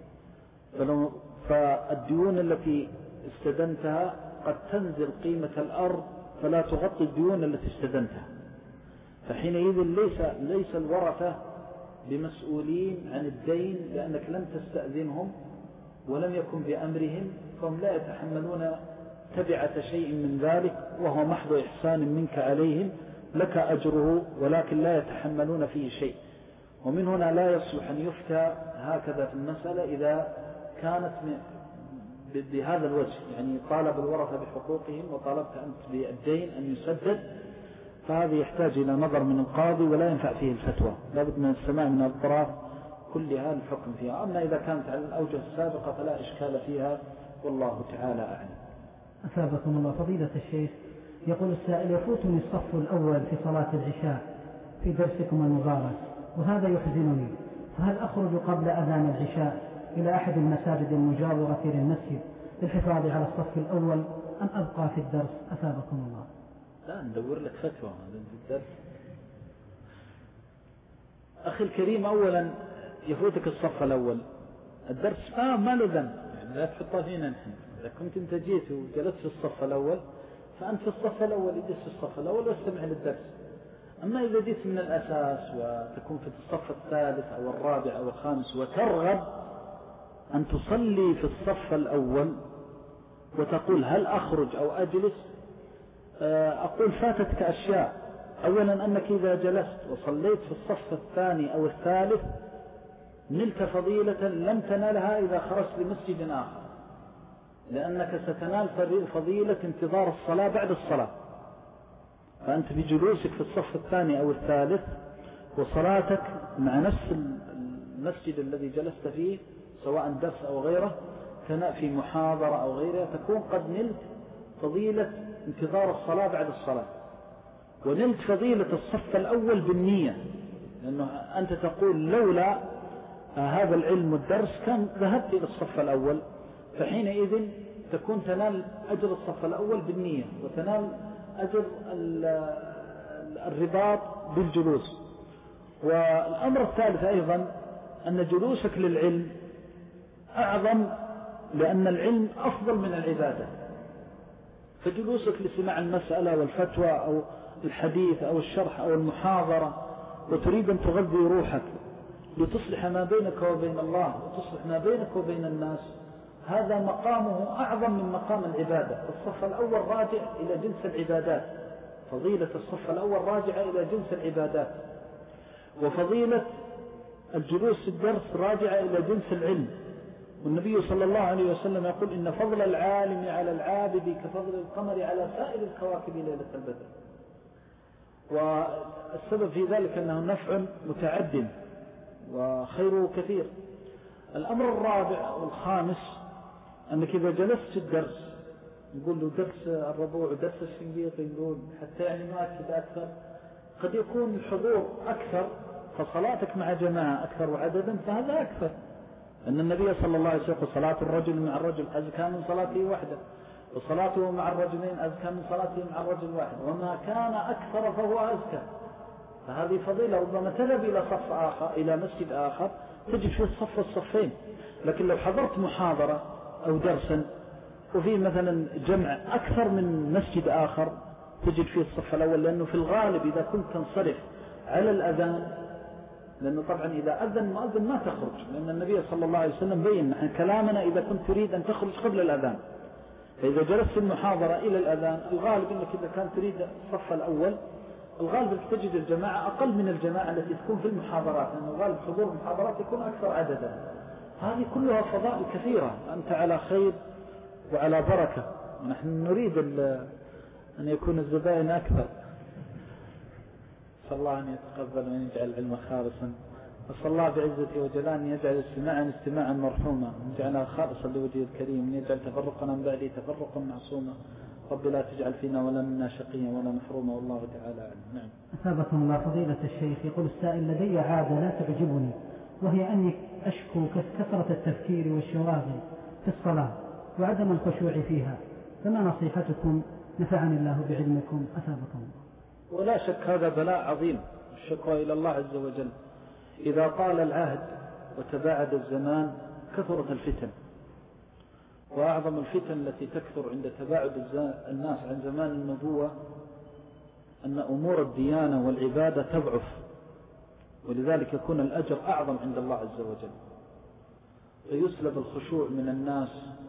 فالديون التي استدنتها قد تنزل قيمة الأرض فلا تغطي الديون التي استدنتها. فحينئذ ليس, ليس الورثة بمسؤولين عن الدين لأنك لم تستأذنهم ولم يكن بأمرهم، فهم لا يتحملون تبعة شيء من ذلك، وهو محض إحسان منك عليهم لك أجره، ولكن لا يتحملون فيه شيء. ومن هنا لا يصلح أن يفتى هكذا في المسألة إذا كانت بهذا الوجه، يعني طالب الورثة بحقوقهم وطالبت أنت بالدين أن يسدد، فهذا يحتاج إلى نظر من القاضي ولا ينفع فيه الفتوى، لابد من السماع من الأطراف كلها الحكم فيها. أما إذا كانت على الأوجه السابقة فلا إشكال فيها، والله تعالى أعلم. أثابكم الله. فضيلة الشيخ، يقول السائل: يفوتني الصف الأول في صلاة العشاء في درسكم المبارك وهذا يحزنني، فهل أخرج قبل أذان العشاء إلى أحد المساجد المجاورة للمسجد للحفاظ على الصف الأول أم أبقى في الدرس؟ أثابكم الله. لا ندور لك فتوى في الدرس. أخي الكريم، أولا يفوتك الصف الأول، الدرس ما ما له ذنب، يعني لا تحطها فينا نحن. إذا كنت أنت جيت وجلست في الصف الأول فأنت في الصف الأول، اجلس في الصف الأول واستمع للدرس. أما إذا جيت من الأساس وتكون في الصف الثالث أو الرابع أو الخامس وترغب أن تصلي في الصف الأول وتقول هل أخرج أو أجلس، أقول فاتتك أشياء. أولا أنك إذا جلست وصليت في الصف الثاني أو الثالث نلت فضيلة لم تنالها إذا خرجت لمسجد آخر، لأنك ستنال فضيلة انتظار الصلاة بعد الصلاة. فأنت بجلوسك في الصف الثاني أو الثالث وصلاتك مع نفس المسجد الذي جلست فيه سواء درس أو غيره، ثناء في محاضرة أو غيرها، تكون قد نلت فضيلة انتظار الصلاة بعد الصلاة، ونلت فضيلة الصف الأول بالنية، لأنه أنت تقول لولا هذا العلم والدرس كان ذهبت إلى الصف الأول، فحينئذ تكون تنال أجر الصف الأول بالنية وتنال أجر الرباط بالجلوس. والأمر الثالث أيضا أن جلوسك للعلم أعظم، لأن العلم أفضل من العبادة. فجلوسك لسماع المسألة والفتوى أو الحديث أو الشرح أو المحاضرة وتريد أن تغذي روحك لتصلح ما بينك وبين الله وتصلح ما بينك وبين الناس، هذا مقامه أعظم من مقام العبادة. الصف الأول راجع إلى جنس العبادات، فضيلة الصف الأول راجعة إلى جنس العبادات، وفضيلة الجلوس في الدرس راجعة إلى جنس العلم. والنبي صلى الله عليه وسلم يقول إن فضل العالم على العابد كفضل القمر على سائر الكواكب ليلة البدر. والسبب في ذلك أنه نفع متعد وخيره كثير. الأمر الرابع والخامس أنك إذا جلست في الدرس، نقول له درس الربوع ودرس الشنقيط، نقول حتى يعني ما أكد أكثر، قد يكون الحضور أكثر فصلاتك مع جماعة أكثر عددا فهذا أكثر. أن النبي صلى الله عليه وسلم صلاة الرجل مع الرجل أزكى من صلاته وحده، وصلاته مع الرجلين أزكى من صلاته مع الرجل واحد، وما كان أكثر فهو أزكى. فهذه فضيلة. ربما تذهب إلى صف آخر، إلى مسجد آخر، تجد فيه الصف الصفين. لكن لو حضرت محاضرة أو درسا وفيه مثلا جمع أكثر من مسجد آخر تجد فيه الصف الأول، لأنه في الغالب إذا كنت تنصرف على الأذان، لأنه طبعا إذا أذن مؤذن ما تخرج، لأن النبي صلى الله عليه وسلم بين نحن كلامنا إذا كنت تريد أن تخرج قبل الأذان. فإذا جلست المحاضرة إلى الأذان الغالب أنك إذا كان تريد الصف الأول الغالب أنك تجد الجماعة أقل من الجماعة التي تكون في المحاضرات، لأن الغالب حضور المحاضرات يكون أكثر عددا. هذه كلها فضائل كثيرة، أنت على خير وعلى بركة. ونحن نريد أن يكون الزبائن أكثر. صلى الله أن يتقبل وأن يجعل العلم خالصا، وصلى الله بعزته وجلاله أن يجعل استماعا استماعا مرحوما، وأن يجعلها خالصا لوجهه الكريم، وأن يجعل تفرقنا من بعده تفرقا معصوما. رب لا تجعل فينا ولا منا شقيا ولا محروما، والله تعالى أعلم. نعم. أثابكم الله فضيلة الشيخ. يقول السائل: لدي عادة لا تعجبني، وهي أني أشكو كثرة التفكير والشواغل في الصلاة وعدم الخشوع فيها، فما نصيحتكم؟ نفعني الله بعلمكم. أثابكم الله. ولا شك هذا بلاء عظيم، الشكوى إلى الله عز وجل. إذا طال العهد وتباعد الزمان كثرت الفتن، وأعظم الفتن التي تكثر عند تباعد الناس عن زمان النبوة أن أمور الديانة والعبادة تضعف، ولذلك يكون الأجر أعظم عند الله عز وجل، فيسلب الخشوع من الناس،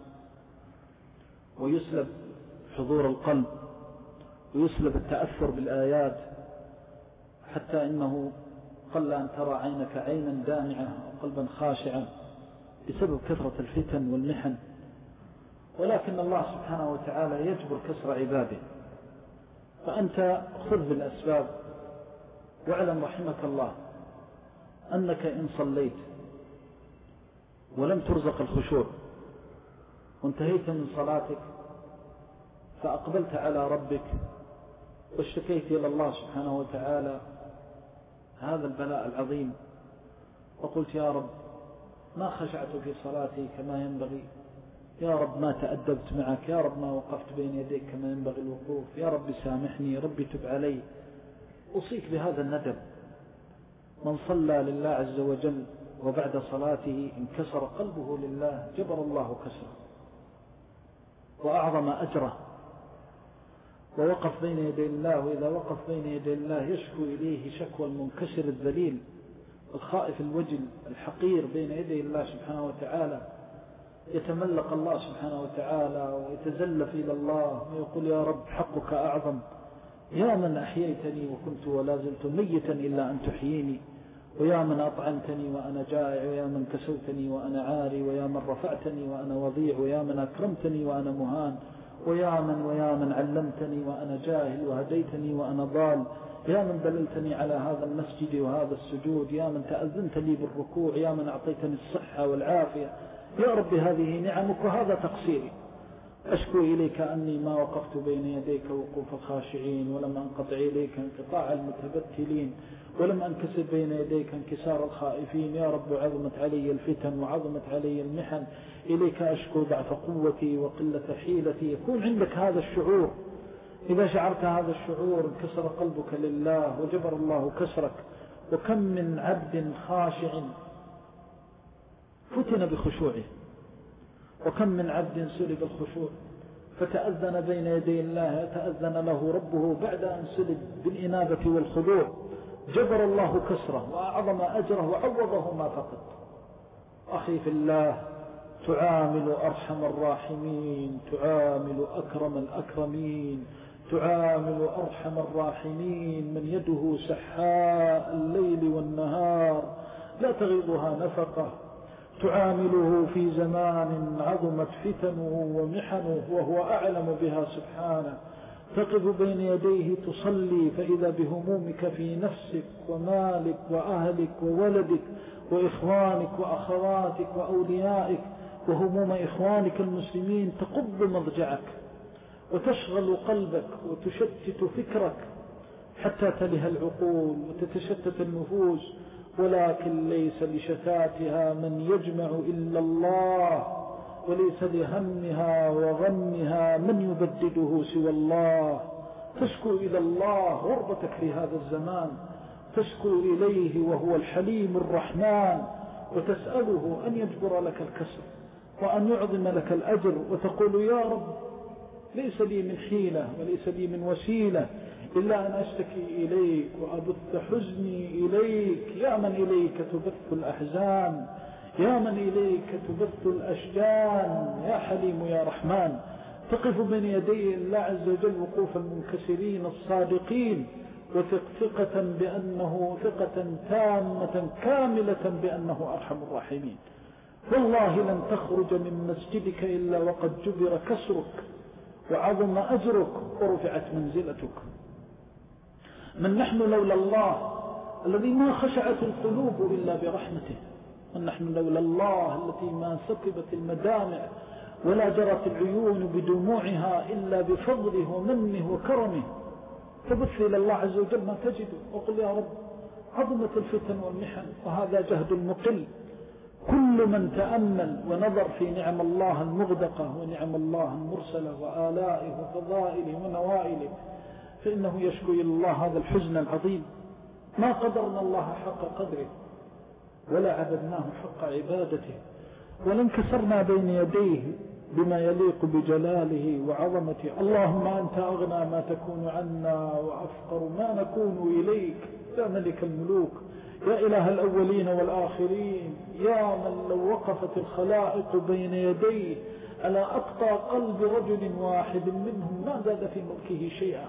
ويسلب حضور القلب، ويسلب التأثر بالآيات، حتى إنه قل أن ترى عينك عينا دامعة وقلبا خاشعا بسبب كثرة الفتن والمحن. ولكن الله سبحانه وتعالى يجبر كسر عباده، فأنت خذ بالأسباب، واعلم رحمك الله أنك إن صليت ولم ترزق الخشوع وانتهيت من صلاتك فأقبلت على ربك واشتكيت إلى الله سبحانه وتعالى هذا البلاء العظيم، وقلت: يا رب ما خشعت في صلاتي كما ينبغي، يا رب ما تأدبت معك، يا رب ما وقفت بين يديك كما ينبغي الوقوف، يا رب سامحني، ربي تب علي. أوصيك بهذا الندب. من صلى لله عز وجل وبعد صلاته انكسر قلبه لله جبر الله كسره وأعظم أجره، ووقف بين يدي الله، وإذا وقف بين يدي الله يشكو إليه شكوى المنكسر الذليل الخائف الوجل الحقير بين يدي الله سبحانه وتعالى، يتملق الله سبحانه وتعالى ويتزلف إلى الله ويقول: يا رب حقك أعظم، يا من أحييتني وكنت ولا زلت ميتا إلا أن تحييني، ويا من أطعمتني وأنا جائع، ويا من كسوتني وأنا عاري، ويا من رفعتني وأنا وضيع، ويا من أكرمتني وأنا مهان، ويا من ويا من علمتني وأنا جاهل، وهديتني وأنا ضال، يا من دللتني على هذا المسجد وهذا السجود، يا من تأذنت لي بالركوع، يا من أعطيتني الصحة والعافية، يا رب هذه نعمك وهذا تقصيري. أشكو إليك أني ما وقفت بين يديك وقوف الخاشعين، ولم أنقطع إليك انقطاع المتبتلين، ولم أنكسر بين يديك انكسار الخائفين. يا رب عظمت علي الفتن وعظمت علي المحن، إليك أشكو ضعف قوتي وقلة حيلتي. يكون عندك هذا الشعور. إذا شعرت هذا الشعور انكسر قلبك لله وجبر الله كسرك. وكم من عبد خاشع فتن بخشوعه، وكم من عبد سلب الخشوع فتأذن بين يدي الله، تأذن له ربه بعد أن سلب بالإنابة والخضوع، جبر الله كسره وأعظم أجره وعوضه ما فقد. أخي في الله، تعامل أرحم الراحمين، تعامل أكرم الأكرمين، تعامل أرحم الراحمين، من يده سحاء الليل والنهار لا تغيضها نفقه، تعامله في زمان عظمت فتنه ومحنه وهو أعلم بها سبحانه. تقف بين يديه تصلي فإذا بهمومك في نفسك ومالك وأهلك وولدك وإخوانك وأخواتك وأوليائك وهموم إخوانك المسلمين تقض مضجعك وتشغل قلبك وتشتت فكرك حتى تلها العقول وتتشتت النفوس ولكن ليس لشتاتها من يجمع إلا الله، وليس لهمها وغمها من يبدده سوى الله. تشكو إلى الله غربتك في هذا الزمان، تشكو إليه وهو الحليم الرحمن، وتسأله أن يجبر لك الكسر وأن يعظم لك الأجر، وتقول يا رب ليس لي من حيلة وليس لي من وسيلة إلا أن أشتكي إليك وأبث حزني إليك، يا من إليك تبث الأحزان، يا من إليك تبث الأشجان، يا حليم يا رحمن. تقف بين يدي الله عز وجل وقوف المنكسرين الصادقين، وثق ثقة بأنه ثقة تامة كاملة بأنه أرحم الراحمين. والله لن تخرج من مسجدك إلا وقد جبر كسرك وعظم أجرك ورفعت منزلتك. من نحن لولا الله الذي ما خشعت القلوب إلا برحمته، من نحن لولا الله التي ما سكبت المدامع ولا جرت العيون بدموعها إلا بفضله ومنه وكرمه. فبث إلى الله عز وجل ما تجده وقل يا رب عظمت الفتن والمحن وهذا جهد المقل. كل من تأمل ونظر في نعم الله المغدقة ونعم الله المرسلة وآلائه وفضائله ونوائله فإنه يشكو إلى الله هذا الحزن العظيم. ما قدرنا الله حق قدره ولا عبدناه حق عبادته، ولا انكسرنا بين يديه بما يليق بجلاله وعظمته. اللهم أنت أغنى ما تكون عنا وأفقر ما نكون إليك، يا ملك الملوك، يا إله الأولين والآخرين، يا من لو وقفت الخلائق بين يديه ألا أقطع قلب رجل واحد منهم ما زاد في ملكه شيئا.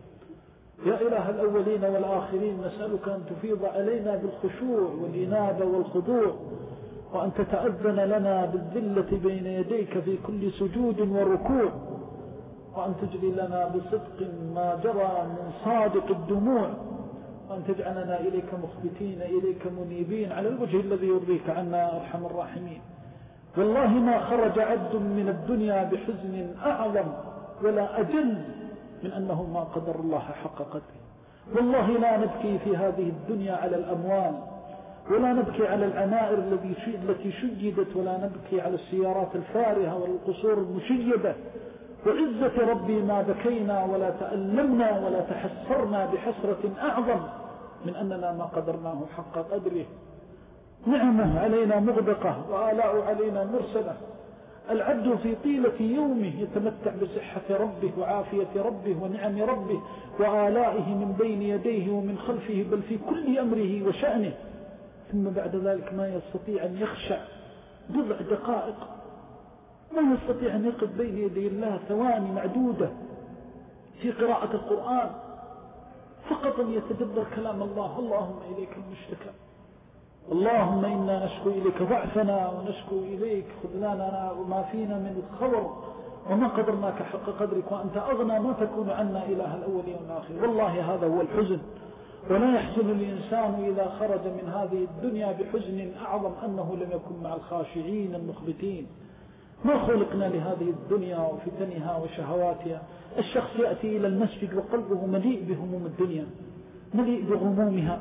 يا إله الأولين والآخرين، نسألك أن تفيض علينا بالخشوع والإنابة والخضوع، وأن تتأذن لنا بالذلة بين يديك في كل سجود وركوع، وأن تجري لنا بصدق ما جرى من صادق الدموع، وأن تجعلنا إليك مخبتين إليك منيبين على الوجه الذي يرضيك عنا يا أرحم الراحمين. والله ما خرج عبد من الدنيا بحزن أعظم ولا أجل من أنه ما قدر الله حق قدره. والله لا نبكي في هذه الدنيا على الأموال، ولا نبكي على العنائر التي شجدت، ولا نبكي على السيارات الفارهة والقصور المشيدة. وعزة ربي ما بكينا ولا تألمنا ولا تحسرنا بحسرة أعظم من أننا ما قدرناه حق قدره. نعمه علينا مغدقة وآلاء علينا مرسلة. العبد في طيلة يومه يتمتع بصحة ربه وعافية ربه ونعم ربه وآلائه من بين يديه ومن خلفه بل في كل أمره وشأنه، ثم بعد ذلك ما يستطيع أن يخشع بضع دقائق، ما يستطيع أن يقف بين يدي الله ثواني معدودة في قراءة القرآن فقط أن يتدبر كلام الله. اللهم إليك المشتكى، اللهم إنا نشكو إليك ضعفنا ونشكو إليك خذلاننا وما فينا من الخور وما قدرناك حق قدرك، وأنت أغنى ما تكون عنا إله الأولين والآخرين. والله هذا هو الحزن، ولا يحزن الإنسان إذا خرج من هذه الدنيا بحزن أعظم أنه لم يكن مع الخاشعين المخبتين. ما خلقنا لهذه الدنيا وفتنها وشهواتها. الشخص يأتي إلى المسجد وقلبه مليء بهموم الدنيا مليء بغمومها،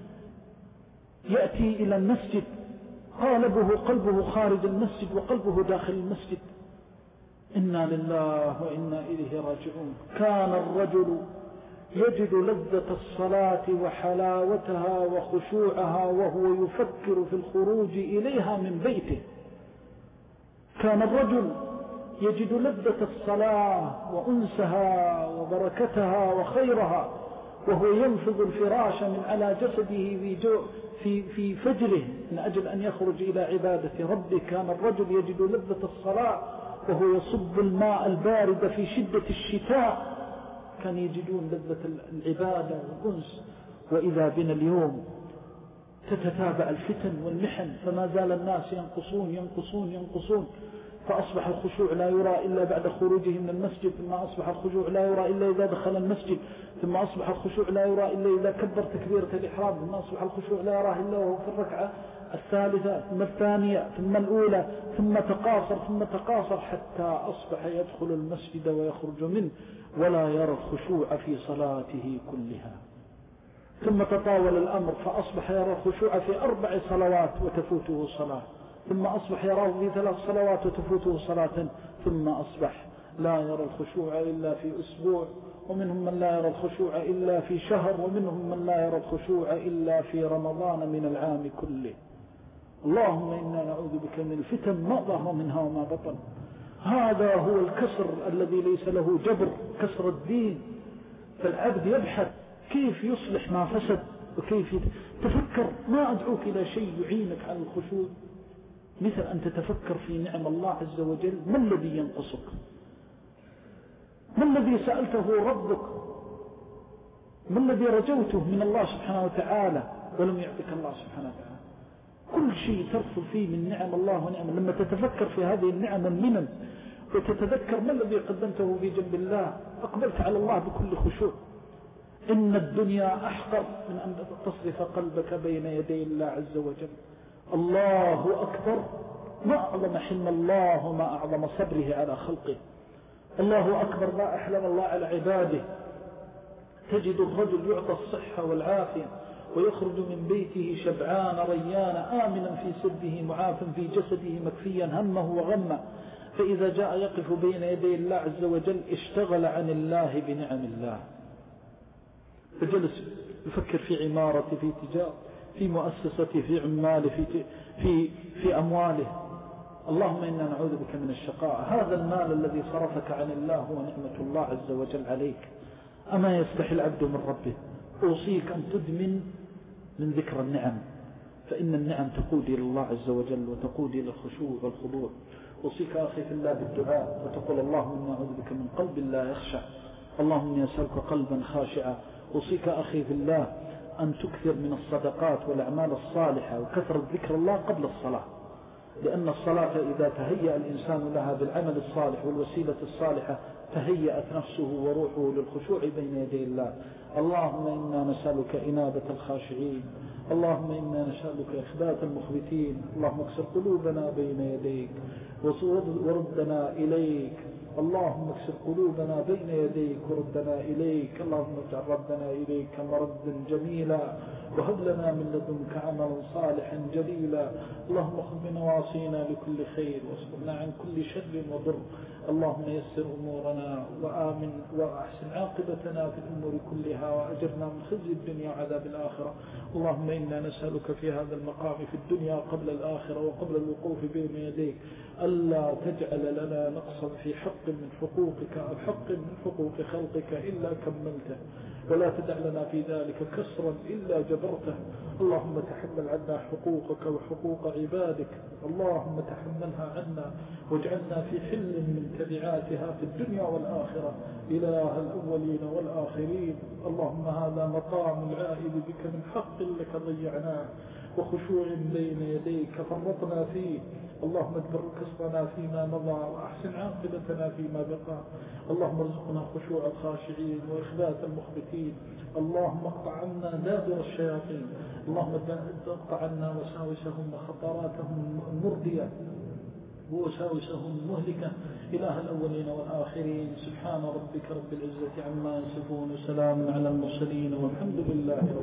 يأتي إلى المسجد قالبه قلبه خارج المسجد وقلبه داخل المسجد. إنا لله وإنا إليه راجعون. كان الرجل يجد لذة الصلاة وحلاوتها وخشوعها وهو يفكر في الخروج إليها من بيته. كان الرجل يجد لذة الصلاة وأنسها وبركتها وخيرها وهو ينفض الفراش من على جسده في, في, في فجره من أجل أن يخرج إلى عبادة ربه. كان الرجل يجد لذة الصلاة وهو يصب الماء البارد في شدة الشتاء. كان يجدون لذة العبادة والأنس. وإذا بنا اليوم تتتابع الفتن والمحن، فما زال الناس ينقصون ينقصون ينقصون، فأصبح الخشوع لا يرى إلا بعد خروجه من المسجد، ثم أصبح الخشوع لا يرى إلا إذا دخل المسجد، ثم أصبح الخشوع لا يرى إلا إذا كبر تكبيرة الإحرام، ثم أصبح الخشوع لا يراه إلا وهو في الركعة الثالثة ثم الثانية ثم الأولى، ثم تقاصر ثم تقاصر حتى أصبح يدخل المسجد ويخرج منه ولا يرى الخشوع في صلاته كلها. ثم تطاول الأمر فأصبح يرى الخشوع في أربع صلوات وتفوته صلاة، ثم أصبح يراه في ثلاث صلوات وتفوته صلاة، ثم أصبح لا يرى الخشوع إلا في أسبوع، ومنهم من لا يرى الخشوع إلا في شهر، ومنهم من لا يرى الخشوع إلا في رمضان من العام كله. اللهم إنا نعوذ بك من الفتن ما ظهر منها وما بطن. هذا هو الكسر الذي ليس له جبر، كسر الدين. فالعبد يبحث كيف يصلح ما فسد وكيف تفكر. ما أدعوك إلى شيء يعينك على الخشوع مثل أن تتفكر في نعم الله عز وجل. ما الذي ينقصك؟ ما الذي سألته ربك؟ ما الذي رجوته من الله سبحانه وتعالى ولم يعطيك الله سبحانه وتعالى؟ كل شيء ترفض فيه من نعم الله ونعم. لما تتفكر في هذه النعم المنن وتتذكر ما الذي قدمته في جنب الله، أقبلت على الله بكل خشوع. إن الدنيا أحقر من أن تصرف قلبك بين يدي الله عز وجل. الله أكبر. ما أعظم حلم الله وما أعظم صبره على خلقه. الله أكبر. ما أحلم الله على عباده. تجد الرجل يعطى الصحة والعافية ويخرج من بيته شبعان ريان آمنا في سربه معافا في جسده مكفيا همه وغمه، فإذا جاء يقف بين يدي الله عز وجل اشتغل عن الله بنعم الله، فجلس يفكر في عمارته، في تجارة، في مؤسسته، في عماله، في, في, في أمواله. اللهم إنا نعوذ بك من الشقاء. هذا المال الذي صرفك عن الله هو نعمة الله عز وجل عليك. أما يستحي العبد من ربه؟ أوصيك أن تدمن من ذكر النعم، فإن النعم تقود إلى الله عز وجل وتقود إلى الخشوع والخضوع. أوصيك أخي في الله بالدعاء وتقول اللهم إنا نعوذ بك من قلب لا يخشع، اللهم إني أسألك قلبا خاشعا. أوصيك أخي في الله أن تكثر من الصدقات والأعمال الصالحة وكثرة ذكر الله قبل الصلاة، لأن الصلاة إذا تهيأ الإنسان لها بالعمل الصالح والوسيلة الصالحة تهيأت نفسه وروحه للخشوع بين يدي الله. اللهم إنا نسألك إنابة الخاشعين، اللهم إنا نسألك إخبات المخبتين، اللهم اكسر قلوبنا بين يديك وردنا إليك، اللهم اكسر قلوبنا بين يديك وردنا إليك، اللهم اجعل ردنا إليك مردا جميلا، وهب لنا من لدنك عملا صالحا جليلا. اللهم خذ بنواصينا لكل خير واصبرنا عن كل شر وضر. اللهم يسر أمورنا وآمن وأحسن عاقبتنا في الأمور كلها وأجرنا من خزي الدنيا وعذاب الآخرة. اللهم إنا نسألك في هذا المقام في الدنيا قبل الآخرة وقبل الوقوف بين يديك ألا تجعل لنا نقصا في حق من حقوقك أو حق من حقوق خلقك إلا كملته، ولا تدع لنا في ذلك كسرا إلا جبرته. اللهم تحمل عنا حقوقك وحقوق عبادك، اللهم تحملها عنا واجعلنا في حل من تبعاتها في الدنيا والآخرة إله الأولين والآخرين. اللهم هذا مقام العائد بك من حق لك ضيعناه وخشوع بين يديك فرطنا فيه. اللهم ادبر كسرنا فيما مضى وأحسن عاقبتنا فيما بقى. اللهم ارزقنا خشوع الخاشعين وإخبات المخبتين. اللهم اقطع عنا دابر الشياطين، اللهم اقطع عنا وساوسهم وخطراتهم المردية ووساوسهم المهلكة إله الأولين والآخرين. سبحان ربك رب العزة عما يصفون، وسلام على المرسلين، والحمد لله رب